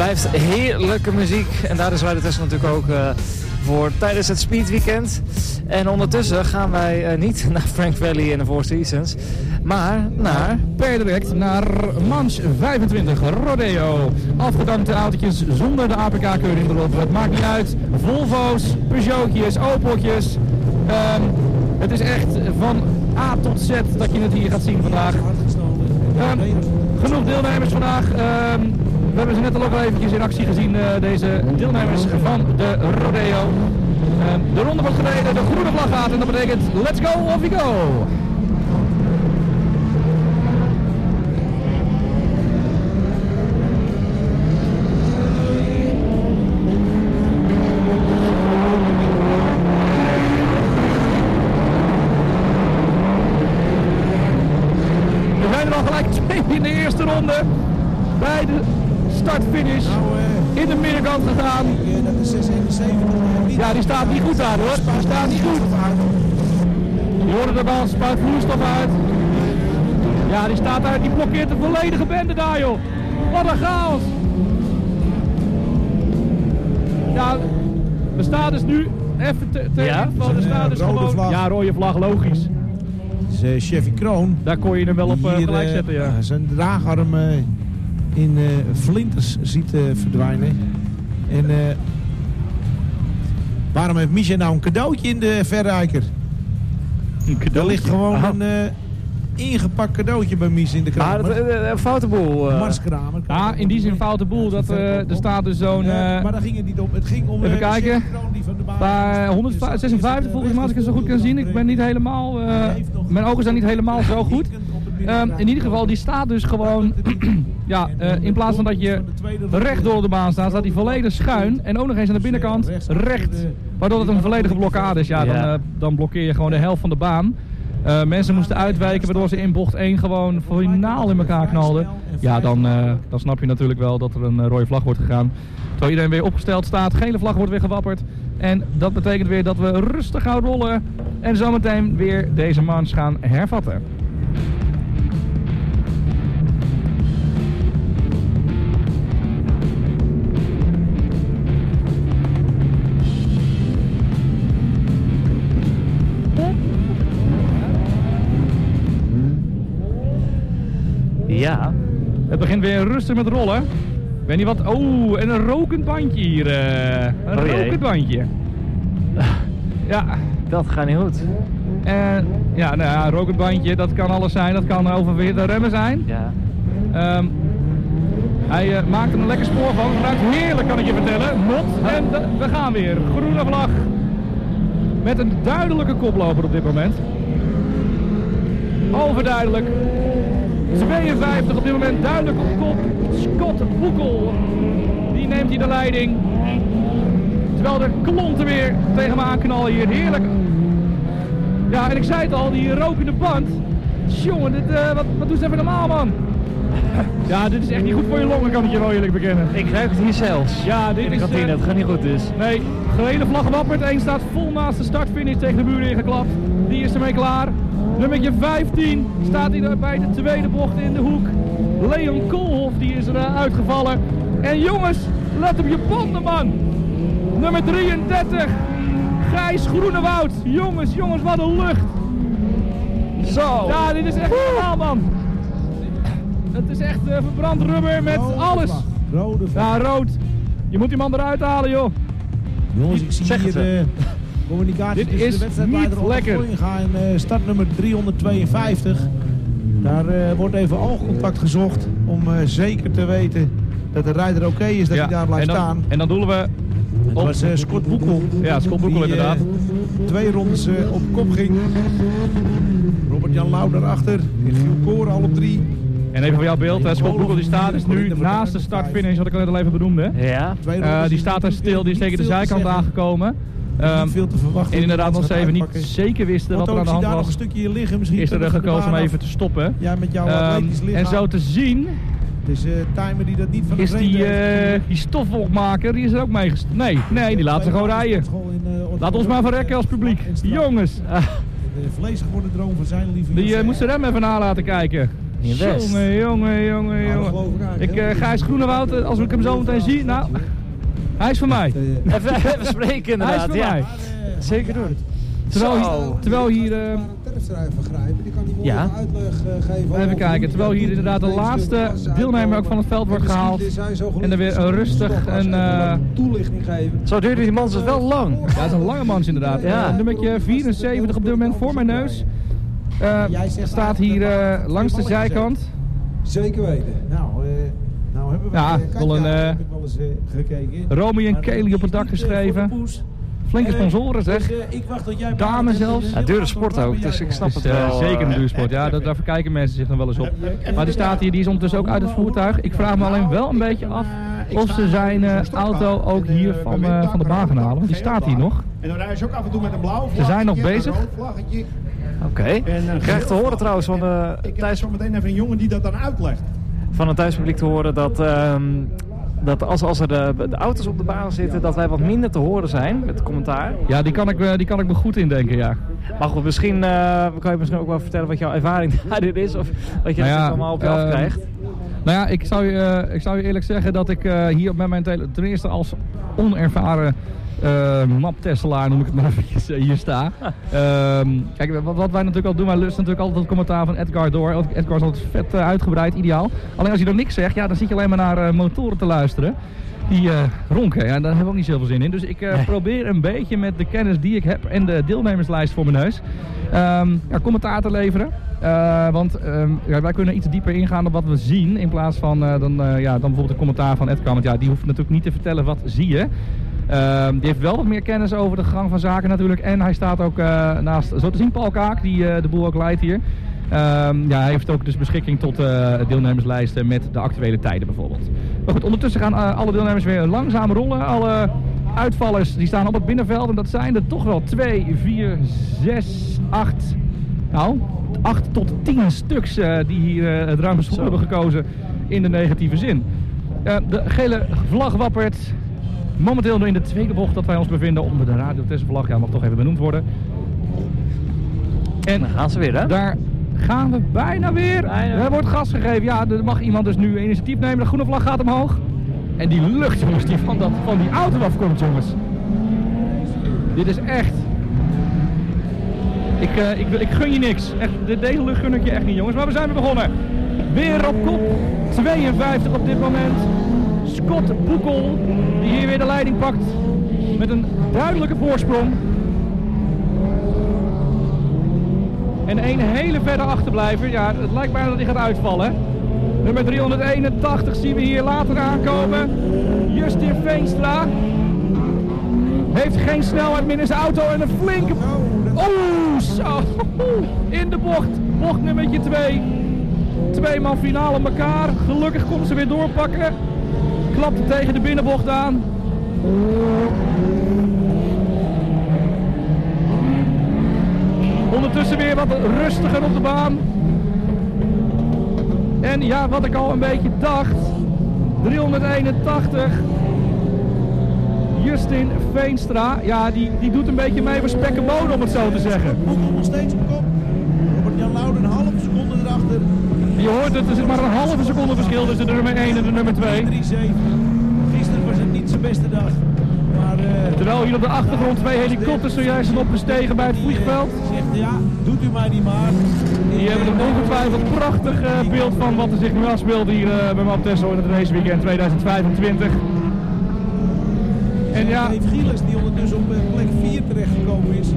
Blijft heerlijke muziek. En daar is Rider Tessel natuurlijk ook uh, voor tijdens het Speed Weekend. En ondertussen gaan wij uh, niet naar Frank Valley en de Four Seasons, maar naar... Per direct naar Manche vijfentwintig Rodeo. Afgedankte autootjes zonder de A P K-keuring erop. Het maakt niet uit. Volvo's, Peugeotjes, Opeltjes. Um, het is echt van A tot Z dat je het hier gaat zien vandaag. Um, genoeg deelnemers vandaag. Um, we hebben ze net al ook wel eventjes in actie gezien, uh, deze deelnemers van de Rodeo. Um, de ronde wordt gereden, de groene vlag gaat en dat betekent let's go, off we go! In de eerste ronde bij de start-finish in de middenkant gegaan. Ja, die staat niet goed daar hoor. Die staat niet goed. Die hoorde de bal, spuit vloeistof uit. Ja, die staat uit, die blokkeert de volledige bende daar joh. Wat een chaos. Ja, er staat dus nu, even te, te ja, info, er staat dus gewoon... Vlag. Ja, rode vlag, logisch. Uh, Chevy Kroon. Daar kon je hem wel op uh, hier, gelijk zetten, ja. Uh, zijn draagarm uh, in uh, flinters ziet uh, verdwijnen. En uh, waarom heeft Micha nou een cadeautje in de verrijker? Een cadeautje? Er ligt gewoon Aha. een uh, ingepakt cadeautje bij Mies in de kramer. Maar het, uh, een foute boel. Uh. Marskramer. Ja, in die zin een foute boel. Dat, uh, er staat dus zo'n... Uh, uh, maar daar ging het niet om. Het ging om... Even uh, kijken. Die van de baan Bij honderdzesenvijftig volgens mij, als ik het zo goed kan zien. Ik ben niet helemaal... Uh, mijn ogen zijn niet helemaal zo goed. Um, in ieder geval, die staat dus gewoon... ja, uh, in plaats van dat je recht door de baan staat, staat die volledig schuin. En ook nog eens aan de binnenkant recht. Waardoor het een volledige blokkade is. Ja, dan, uh, dan blokkeer je gewoon de helft van de baan. Uh, mensen moesten uitwijken waardoor ze in bocht één gewoon finaal in elkaar knalden. Ja, dan, uh, dan snap je natuurlijk wel dat er een uh, rode vlag wordt gegaan. Terwijl iedereen weer opgesteld staat, gele vlag wordt weer gewapperd. En dat betekent weer dat we rustig gaan rollen. En zometeen weer deze manche gaan hervatten. Ja. Het begint weer rustig met rollen. Ik weet niet wat... Oh, en een rokend bandje hier. Uh, een oh rokend bandje. Ja. Dat gaat niet goed. En ja, nou ja, een rokend bandje, dat kan alles zijn. Dat kan oververhinde remmen zijn. Ja. Um, hij uh, maakt er een lekker spoor van. Het ruikt heerlijk, kan ik je vertellen. Mot. En de, we gaan weer. Groene vlag. Met een duidelijke koploper op dit moment. Overduidelijk. tweeënvijftig op dit moment duidelijk op kop. Scott Boekel. Die neemt hier de leiding. Terwijl de klonten weer tegen me aanknallen hier. Heerlijk. Ja, en ik zei het al, die rokende band. Jongen, dit, uh, wat, wat doen ze even normaal, man? Ja, dit is echt niet goed voor je longen, kan ik je wel eerlijk bekennen. Ik ruik het hier zelfs. Ja, dit in de is... kantine, het gaat niet goed dus. Nee, gele vlag wappert. Eén staat vol naast de startfinish tegen de muur ingeklapt. Die is ermee klaar. Nummertje vijftien staat hier bij de tweede bocht in de hoek. Leon Koolhof, die is er uh, uitgevallen. En jongens, let op je banden, man. Nummer drieëndertig. Gijs Groenewoud. Jongens, jongens, wat een lucht. Zo. Ja, dit is echt normaal, man. Het is echt uh, verbrand rubber met rode alles. Vlag. Rode vlag. Ja, rood. Je moet die man eruit halen, joh. Jongens, ik zie Zeg hier het, de communicatie Dit tussen is de wedstrijdleider niet lekker. Ga in uh, startnummer driehonderdtweeënvijftig. Daar uh, wordt even oogcontact gezocht om uh, zeker te weten dat de rijder oké okay is, dat Ja, hij daar blijft en dan, staan. En dan doelen we... Dat was uh, Scott Boekel. Ja, Scott Boekel die, uh, inderdaad. Twee rondes uh, op kop ging. Robert-Jan Lauw daarachter. En Giel Koren al op drie. En even voor jouw beeld, hè, Scott Boekel die staat dus nu naast de start-finish, wat ik al even benoemde. Ja. Uh, die staat daar stil, die is tegen de zijkant aangekomen. Um, veel te verwachten. En inderdaad, als ze even niet zeker wisten wat er aan de hand was, een stukje liggen, misschien is er gekozen om even te stoppen. Ja, met jouw um, atletisch lichaam. En zo te zien Het is uh, Timer die dat niet van de is die, uh, die stofwolkmaker, die is er ook mee gestopt. Nee, nee, die laten ze gewoon rijden. Laat ons maar verrekken als publiek. Jongens. De vleesig worden droom van zijn lieve. Die uh, moest de rem even na laten kijken. Niet best. Jongen, jongen, jongen, Nou, dat jongen. geloof ik eigenlijk Ik, heel uh, goed. Gijs Groenewoud, als ik hem zo meteen zie, nou, hij is voor mij. Eh, Even, even spreken Hij is inderdaad. voor Ja. mij. Zeker doen. Terwijl, Zo. hier- terwijl hier, uh, een terpstrijf vergrijpen. Die kan die Ja. mooie uitleg uh, geven. even kijken, terwijl hier inderdaad de laatste deelnemer ook van het veld wordt gehaald. En dan weer een rustig een... Uh, toelichting geven. Zo duurde die man dus wel lang. ja, dat is een lange mans inderdaad. Ja. Ja. Nummertje vierenzeventig op dit moment voor mijn neus. Uh, staat hier uh, langs de zijkant. Zeker weten. Nou, uh, nou hebben we... Ja, uh, wel een, Katja, uh, heb ik wel eens uh, gekeken. Romy en Maar dat Kelly op het is dak niet, uh, geschreven. voor de poes. Flinke Eh, sponsoren zeg. dus, uh, ik wacht tot jij Dame praat. zelfs. Ja, dure sport ook, dus ik snap Het het is uh, wel. zeker een eh, duursport. Ja, daar, daar verkijken mensen zich dan wel eens op. Maar die staat hier, die is ondertussen ook uit het voertuig. Ik vraag me alleen wel een beetje af of ze zijn uh, auto ook hier van, uh, van de baan gaan halen. Want die staat hier nog. En dan rijden ze ook af en toe met een blauw vlaggetje. Ze zijn nog een bezig. rood vlaggetje. Oké. En een Ik krijg te geel horen trouwens van, vlaggetje. de En ik heb thuis, zo meteen even een jongen die dat dan uitlegt. van het thuispubliek te horen dat, ehm, dat als, als er de, de auto's op de baan zitten, dat wij wat minder te horen zijn met commentaar. Ja, die kan ik, uh, die kan ik me goed indenken, ja. Maar goed, misschien uh, kan je misschien ook wel vertellen wat jouw ervaring daarin is. Of wat je Nou ja, er allemaal op je ehm, afkrijgt. Nou ja, ik zou je, uh, ik zou je eerlijk zeggen dat ik uh, hier met mijn tele ten eerste als onervaren uh, maptestelaar, noem ik het maar eventjes, uh, hier sta. Um, kijk, wat, wat wij natuurlijk al doen, wij lusten natuurlijk altijd het commentaar van Edgar door. Edgar is altijd vet uh, uitgebreid, ideaal. Alleen als je dan niks zegt, ja, dan zit je alleen maar naar uh, motoren te luisteren. Die uh, ronken, ja, daar hebben we ook niet zoveel zin in. Dus ik uh, Nee. probeer een beetje met de kennis die ik heb en de deelnemerslijst voor mijn neus um, ja, commentaar te leveren. Uh, want um, ja, wij kunnen iets dieper ingaan op wat we zien in plaats van uh, dan, uh, ja, dan bijvoorbeeld een commentaar van Edgar. Want ja, die hoeft natuurlijk niet te vertellen wat zie je. Um, die heeft wel wat meer kennis over de gang van zaken natuurlijk. En hij staat ook uh, naast, zo te zien, Paul Kaak, die uh, de boel ook leidt hier. Um, ja, hij heeft ook dus beschikking tot uh, deelnemerslijsten met de actuele tijden bijvoorbeeld. Maar goed, ondertussen gaan uh, alle deelnemers weer langzaam rollen. Alle uitvallers die staan op het binnenveld en dat zijn er toch wel twee, vier, zes, acht, nou, acht tot tien stuks uh, die hier uh, het ruime stoel hebben gekozen in de negatieve zin. Uh, de gele vlag wappert momenteel nu in de tweede bocht dat wij ons bevinden onder de radiotestvlag. Ja, mag toch even benoemd worden. En Dan gaan ze weer, hè? daar gaan we bijna weer. Bijna. Er wordt gas gegeven. Ja, er mag iemand dus nu initiatief nemen. De groene vlag gaat omhoog. En die lucht, jongens, die van, dat, van die auto afkomt, jongens. Dit is echt... Ik, uh, ik, ik gun je niks. Echt, de, deze lucht gun ik je echt niet, jongens. Maar we zijn weer begonnen. Weer op kop. tweeënvijftig op dit moment. Scott Boekel, die hier weer de leiding pakt. Met een duidelijke voorsprong. En een hele verre achterblijver. Ja, het lijkt bijna dat hij gaat uitvallen. Nummer driehonderdeenentachtig zien we hier later aankomen. Justin Veenstra. Heeft geen snelheid meer in zijn auto en een flinke... Oeh, zo. In de bocht. Bocht nummertje twee. Twee man finale op elkaar. Gelukkig konden ze weer doorpakken. Klapte tegen de binnenbocht aan. Ondertussen weer wat rustiger op de baan. En ja, wat ik al een beetje dacht. driehonderdeenentachtig. Justin Veenstra. Ja, die, die doet een beetje mee voor spek en bonen, om het zo te zeggen. Boekel nog steeds op kop. Robert-Jan Lauwen een halve seconde erachter. Je hoort het, er zit maar een halve seconde verschil tussen de nummer één en de nummer twee. drie zeven. Gisteren was het niet zijn beste dag. Maar, uh, Terwijl hier op de achtergrond twee helikopters zojuist zijn opgestegen bij het vliegveld. zegt ja, doet u mij niet maar. Die hebben een ongetwijfeld prachtig uh, beeld van wat er zich nu afspeelt hier uh, bij Map Texel in het raceweekend tweeduizend vijfentwintig. En ja, Dave Gielis die ondertussen op uh, plek vier terechtgekomen is.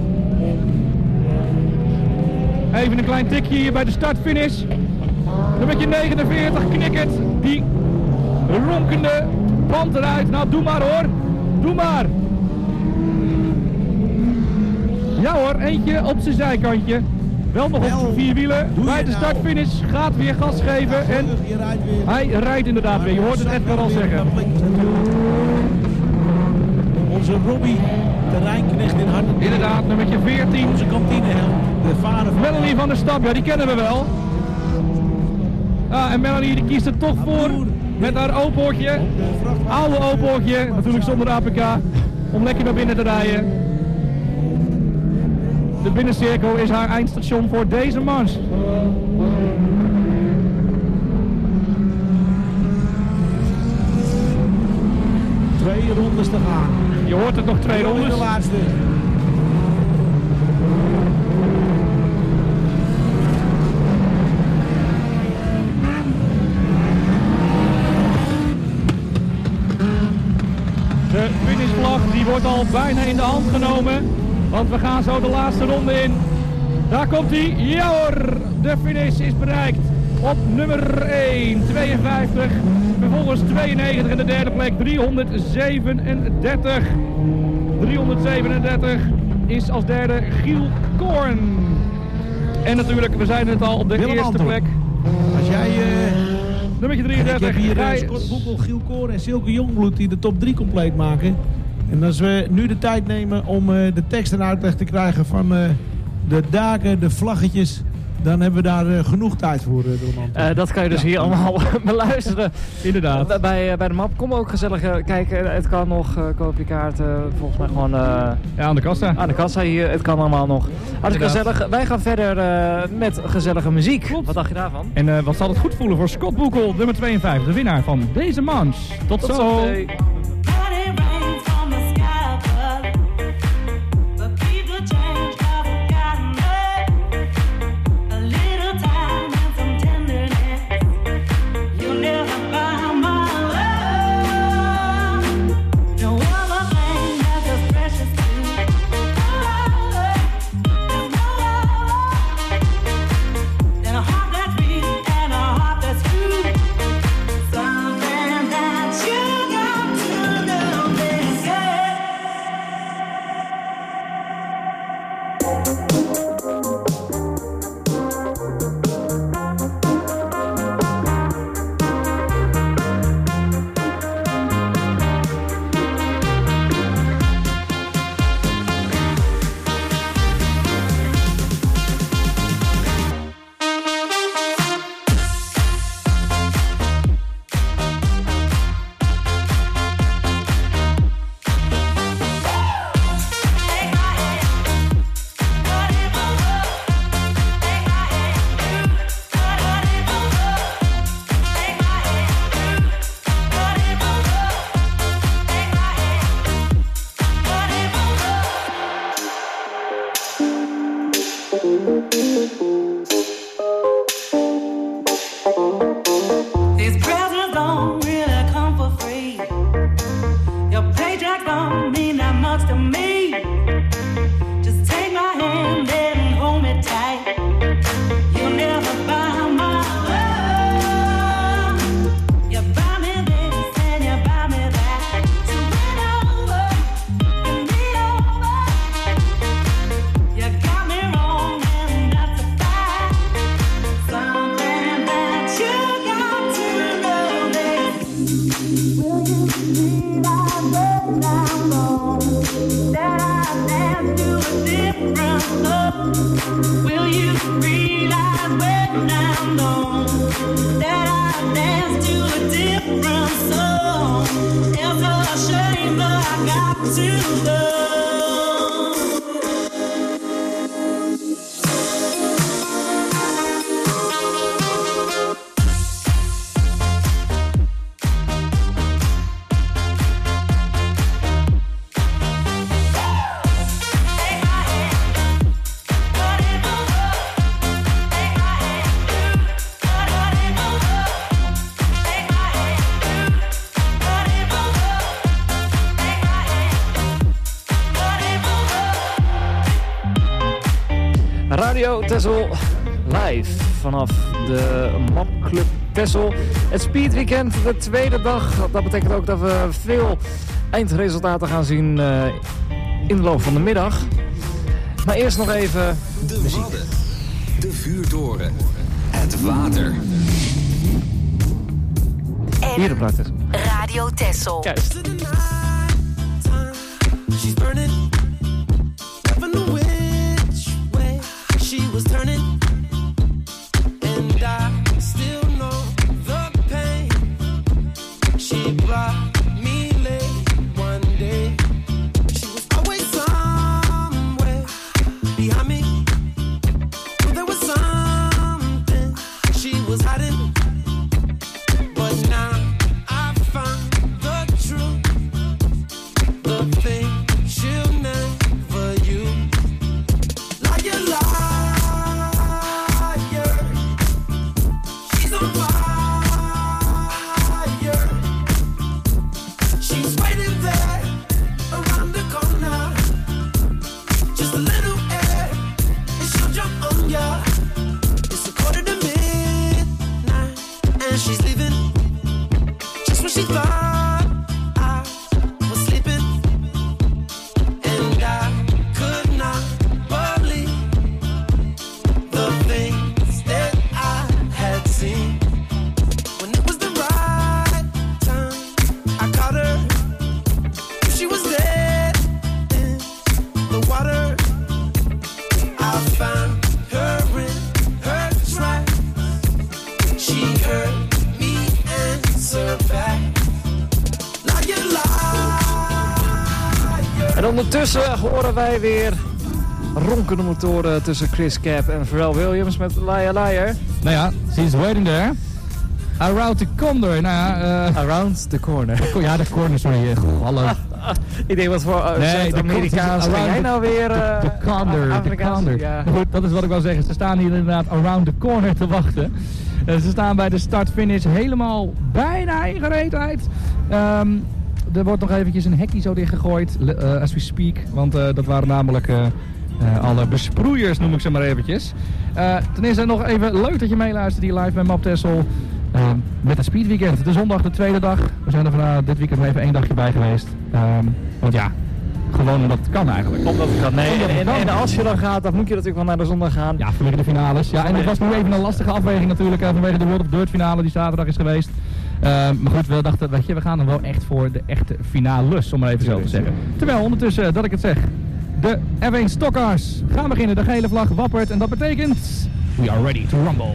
even een klein tikje hier bij de start-finish. Nummertje negenenveertig, Knikkert. Die ronkende band eruit. Nou, doe maar hoor. Doe maar. Ja hoor, eentje op zijn zijkantje. Wel nog op zijn vier wielen. Bij de start-finish gaat weer gas geven. En hij rijdt inderdaad weer. Je hoort het Edgar al zeggen. Onze Robbie, terreinknecht in Harden. Inderdaad, nummertje veertien. Onze kantineheld, de vader van... Melanie van der Stap, ja die kennen we wel. Ah, en Melanie die kiest er toch voor met haar opoortje. Oude opoortje, natuurlijk zonder A P K. Om lekker naar binnen te rijden. De binnencirkel is haar eindstation voor deze mars. Je hoort het nog twee rondes. De laatste. De finishvlag die wordt al bijna in de hand genomen. Want we gaan zo de laatste ronde in. Daar komt hij. Ja hoor, de finish is bereikt. Op nummer één, tweeënvijftig. Vervolgens tweeënnegentig en de derde plek driehonderdzevenendertig. driehonderdzevenendertig is als derde Giel Koorn. En natuurlijk, we zijn het al op de Willem eerste Anton. plek. Als jij... Uh... Nummertje drieëndertig. Ik heb hier uh, Gij- Scott Boekel, Giel Koor en Silke Jongbloed die de top drie compleet maken. En als we nu de tijd nemen om uh, de tekst en uitleg te krijgen van uh, de daken, de vlaggetjes, dan hebben we daar uh, genoeg tijd voor, uh, Willem Anton. Uh, dat kan je dus hier allemaal beluisteren. Inderdaad. Bij, uh, bij de map. Kom ook gezellig uh, kijken. Het kan nog. Uh, koop je kaarten. Uh, volgens mij gewoon uh, Ja, aan de kassa. aan de kassa hier. Het kan allemaal nog. Hartstikke Inderdaad. gezellig. Wij gaan verder uh, met gezellige muziek. Klopt. Wat dacht je daarvan? En uh, wat zal het goed voelen voor Scott Boekel, nummer tweeënvijftig, de winnaar van deze manche. Tot, Tot zo. zo. Honey rains from the sky above, but people change 'cause I've gotten up. A little time and some tenderness. You never find my love. No other thing that's as precious to me. There's no other than a heart that's beat and a heart that's true. Something that you got to know, they say. These presents don't really come for free. Your paycheck don't mean that much to me. Just take my hand and hold me tight. You'll never buy my love. You buy me this and you buy me that. So win over and be over. You got me wrong and that's a fact. Something that you got to know this. Will you realize that I'm wrong? That I dance to a different love? Will you realize when I'm gone that I dance to a different song? It's a shame, but I got to go. Radio Texel live vanaf de Mapclub Texel. Het Speed Weekend, de tweede dag. Dat betekent ook dat we veel eindresultaten gaan zien uh, in de loop van de middag. Maar eerst nog even De Wadden, de vuurtoren, het water. hier de prachtig. Radio Texel. Juist. She's burning. Never knew which way she was turning. And I still know the pain. She brought me late one day. She was always somewhere behind me. But there was something she was hiding. But now I found the truth. Cause she's leaving just when she thought I was sleeping. And I could not believe the things that I had seen. When it was the right time, I caught her. If she was dead in the water, I found her in her tracks. She heard me answer back like a liar. En ondertussen horen wij weer ronkende motoren tussen Chris Cap en Pharrell Williams met Liar Liar. Nou ja, she's waiting there. Around the corner. Nou ja, uh, Around the corner. Ja, de corner, sorry. Goh, hallo. Ik denk wat voor uh, Nee, Zuid-Amerikaans de- ben jij de- nou weer? De, Uh, de corner, de Afrikaans? corner. Ja. Goed, dat is wat ik wil zeggen. Ze staan hier inderdaad around the corner te wachten. Uh, ze staan bij de start-finish helemaal bijna in gereedheid. Um, er wordt nog eventjes een hekje zo dichtgegooid, uh, as we speak. Want uh, dat waren namelijk uh, uh, alle besproeiers, noem ik ze maar eventjes. Uh, ten eerste nog even leuk dat je meeluistert hier live bij Map Texel. Uh, met het speedweekend. De zondag de tweede dag. We zijn er vandaag dit weekend even één dagje bij geweest. Um, want ja, gewoon omdat het kan eigenlijk. Omdat het kan. Nee, Omdat het en, kan. en als je dan gaat, dan moet je natuurlijk wel naar de zondag gaan. Ja, vanwege de finales. Ja, en het was nu even een lastige afweging natuurlijk. uh, Vanwege de World of Dirt finale die zaterdag is geweest. Uh, maar goed, we dachten, weet je, we gaan dan wel echt voor de echte finales, om maar even zo te zeggen. Terwijl ondertussen, dat ik het zeg, de F één Stockcars gaan beginnen. De gele vlag wappert en dat betekent, we are ready to rumble.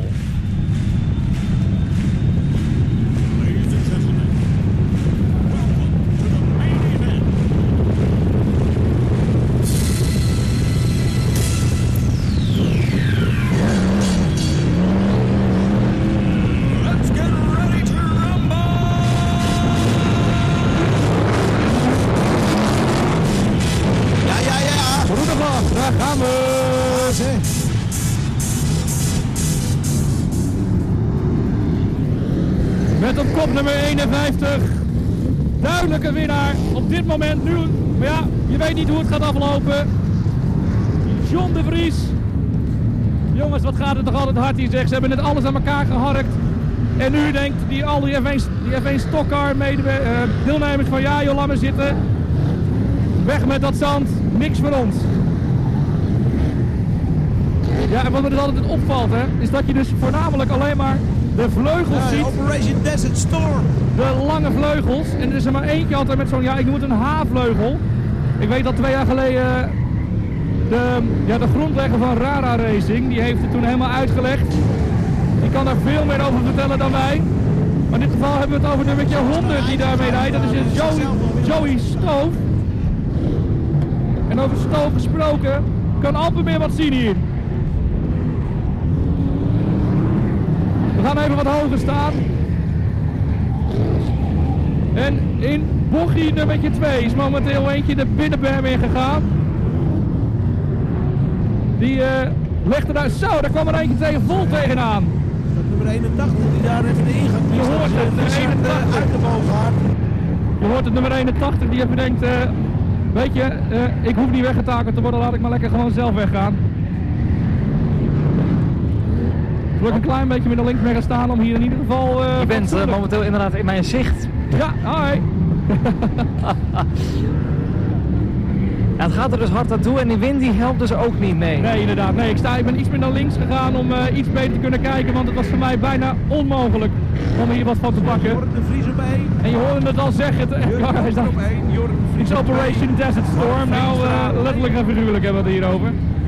Ja, ja, ja. Groene vlag, daar gaan we! Zeg. Met op kop nummer eenenvijftig. Duidelijke winnaar op dit moment nu. Maar ja, je weet niet hoe het gaat aflopen. John de Vries. Jongens, wat gaat het toch altijd hard hier zeg. Ze hebben net alles aan elkaar geharkt. En nu denkt die, al die F één, die F één Stockcar mede, uh, deelnemers van ja joh, laat maar zitten. Weg met dat zand, niks voor ons. Ja, en wat me dus altijd opvalt hè, is dat je dus voornamelijk alleen maar de vleugels Ja, ziet. Operation Desert Storm. De lange vleugels. En er is er maar eentje altijd met zo'n, ja ik noem het een H-vleugel. Ik weet dat twee jaar geleden de, ja, de grondlegger van Rara Racing, die heeft het toen helemaal uitgelegd. Die kan daar veel meer over vertellen dan wij. Maar in dit geval hebben we het over nummertje honderd die daarmee rijdt. Dat is Joey, Joey Stoof. En over Stoof gesproken, kan amper meer wat zien hier. We gaan even wat hoger staan. En in bochie nummertje twee is momenteel eentje de binnenberm ingegaan. Die uh, legde daar, zo, daar kwam er eentje tegen vol tegenaan. Dat nummer eenentachtig die daar even de ingang Je mist. hoort Dat is het, een de zak, eenentachtig. uh, uit de boog gaat. Je hoort het nummer eenentachtig die even denkt, uh, weet je, uh, ik hoef niet weggetakeld te worden, laat ik maar lekker gewoon zelf weggaan. Wil ik een klein beetje meer naar links mee gaan staan om hier in ieder geval... Uh, Je bent uh, fatsoenlijk- momenteel inderdaad in mijn zicht. Ja, hoi. Ja, het gaat er dus hard aan toe en die wind die helpt dus ook niet mee. Nee, inderdaad. Nee, ik, sta, ik ben iets meer naar links gegaan om uh, iets beter te kunnen kijken, want het was voor mij bijna onmogelijk om hier wat van te pakken. Jorrit de Vries op één. En je hoorde het al zeggen, het, ja, hij is Jorrit dan, op één. Jorrit de Vries it's op één. Operation Desert Storm. Nou, uh, letterlijk en figuurlijk hebben we het hierover.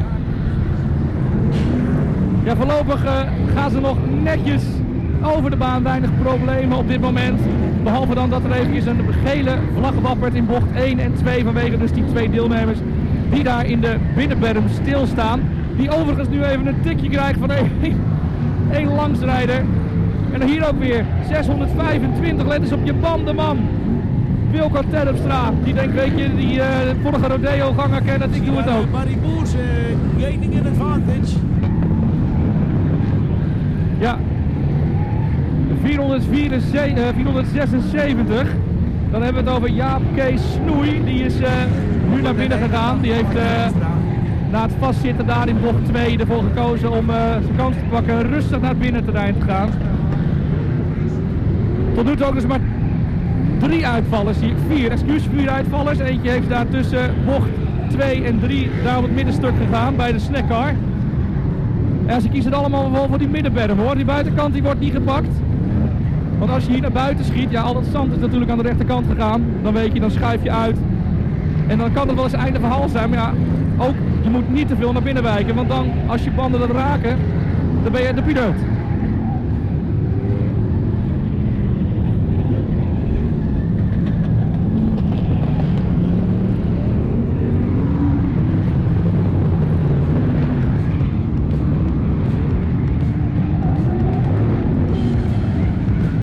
Ja, voorlopig uh, gaan ze nog netjes over de baan, weinig problemen op dit moment. Behalve dan dat er eventjes een gele vlag wappert in bocht één en twee vanwege dus die twee deelnemers die daar in de binnenberm stilstaan. Die overigens nu even een tikje krijgt van één, één langsrijder. En dan hier ook weer zeshonderdvijfentwintig, let eens op je banden man. Wilco Terpstra, die denkt weet je, die uh, vorige rodeo-ganger kennen, ik doe het ook. Barry Boers, uh, gaining an advantage. Ja, vierhonderdzesenzeventig. Dan hebben we het over Jaap Kees Snoei. Die is uh, nu naar binnen gegaan. Die heeft uh, na het vastzitten daar in bocht twee ervoor gekozen om uh, zijn kans te pakken. Rustig naar het binnenterrein te gaan. Tot nu toe ook dus maar drie uitvallers. Zie ik vier, excuus, vier uitvallers. Eentje heeft daar tussen bocht twee en drie daar op het middenstuk gegaan bij de snackcar. En ze kiezen het allemaal wel voor die middenberm hoor. Die buitenkant die wordt niet gepakt. Want als je hier naar buiten schiet, ja al dat zand is natuurlijk aan de rechterkant gegaan. Dan weet je, dan schuif je uit. En dan kan het wel eens einde verhaal zijn. Maar ja, ook je moet niet te veel naar binnen wijken. Want dan, als je banden dat raken, dan ben je de piloot.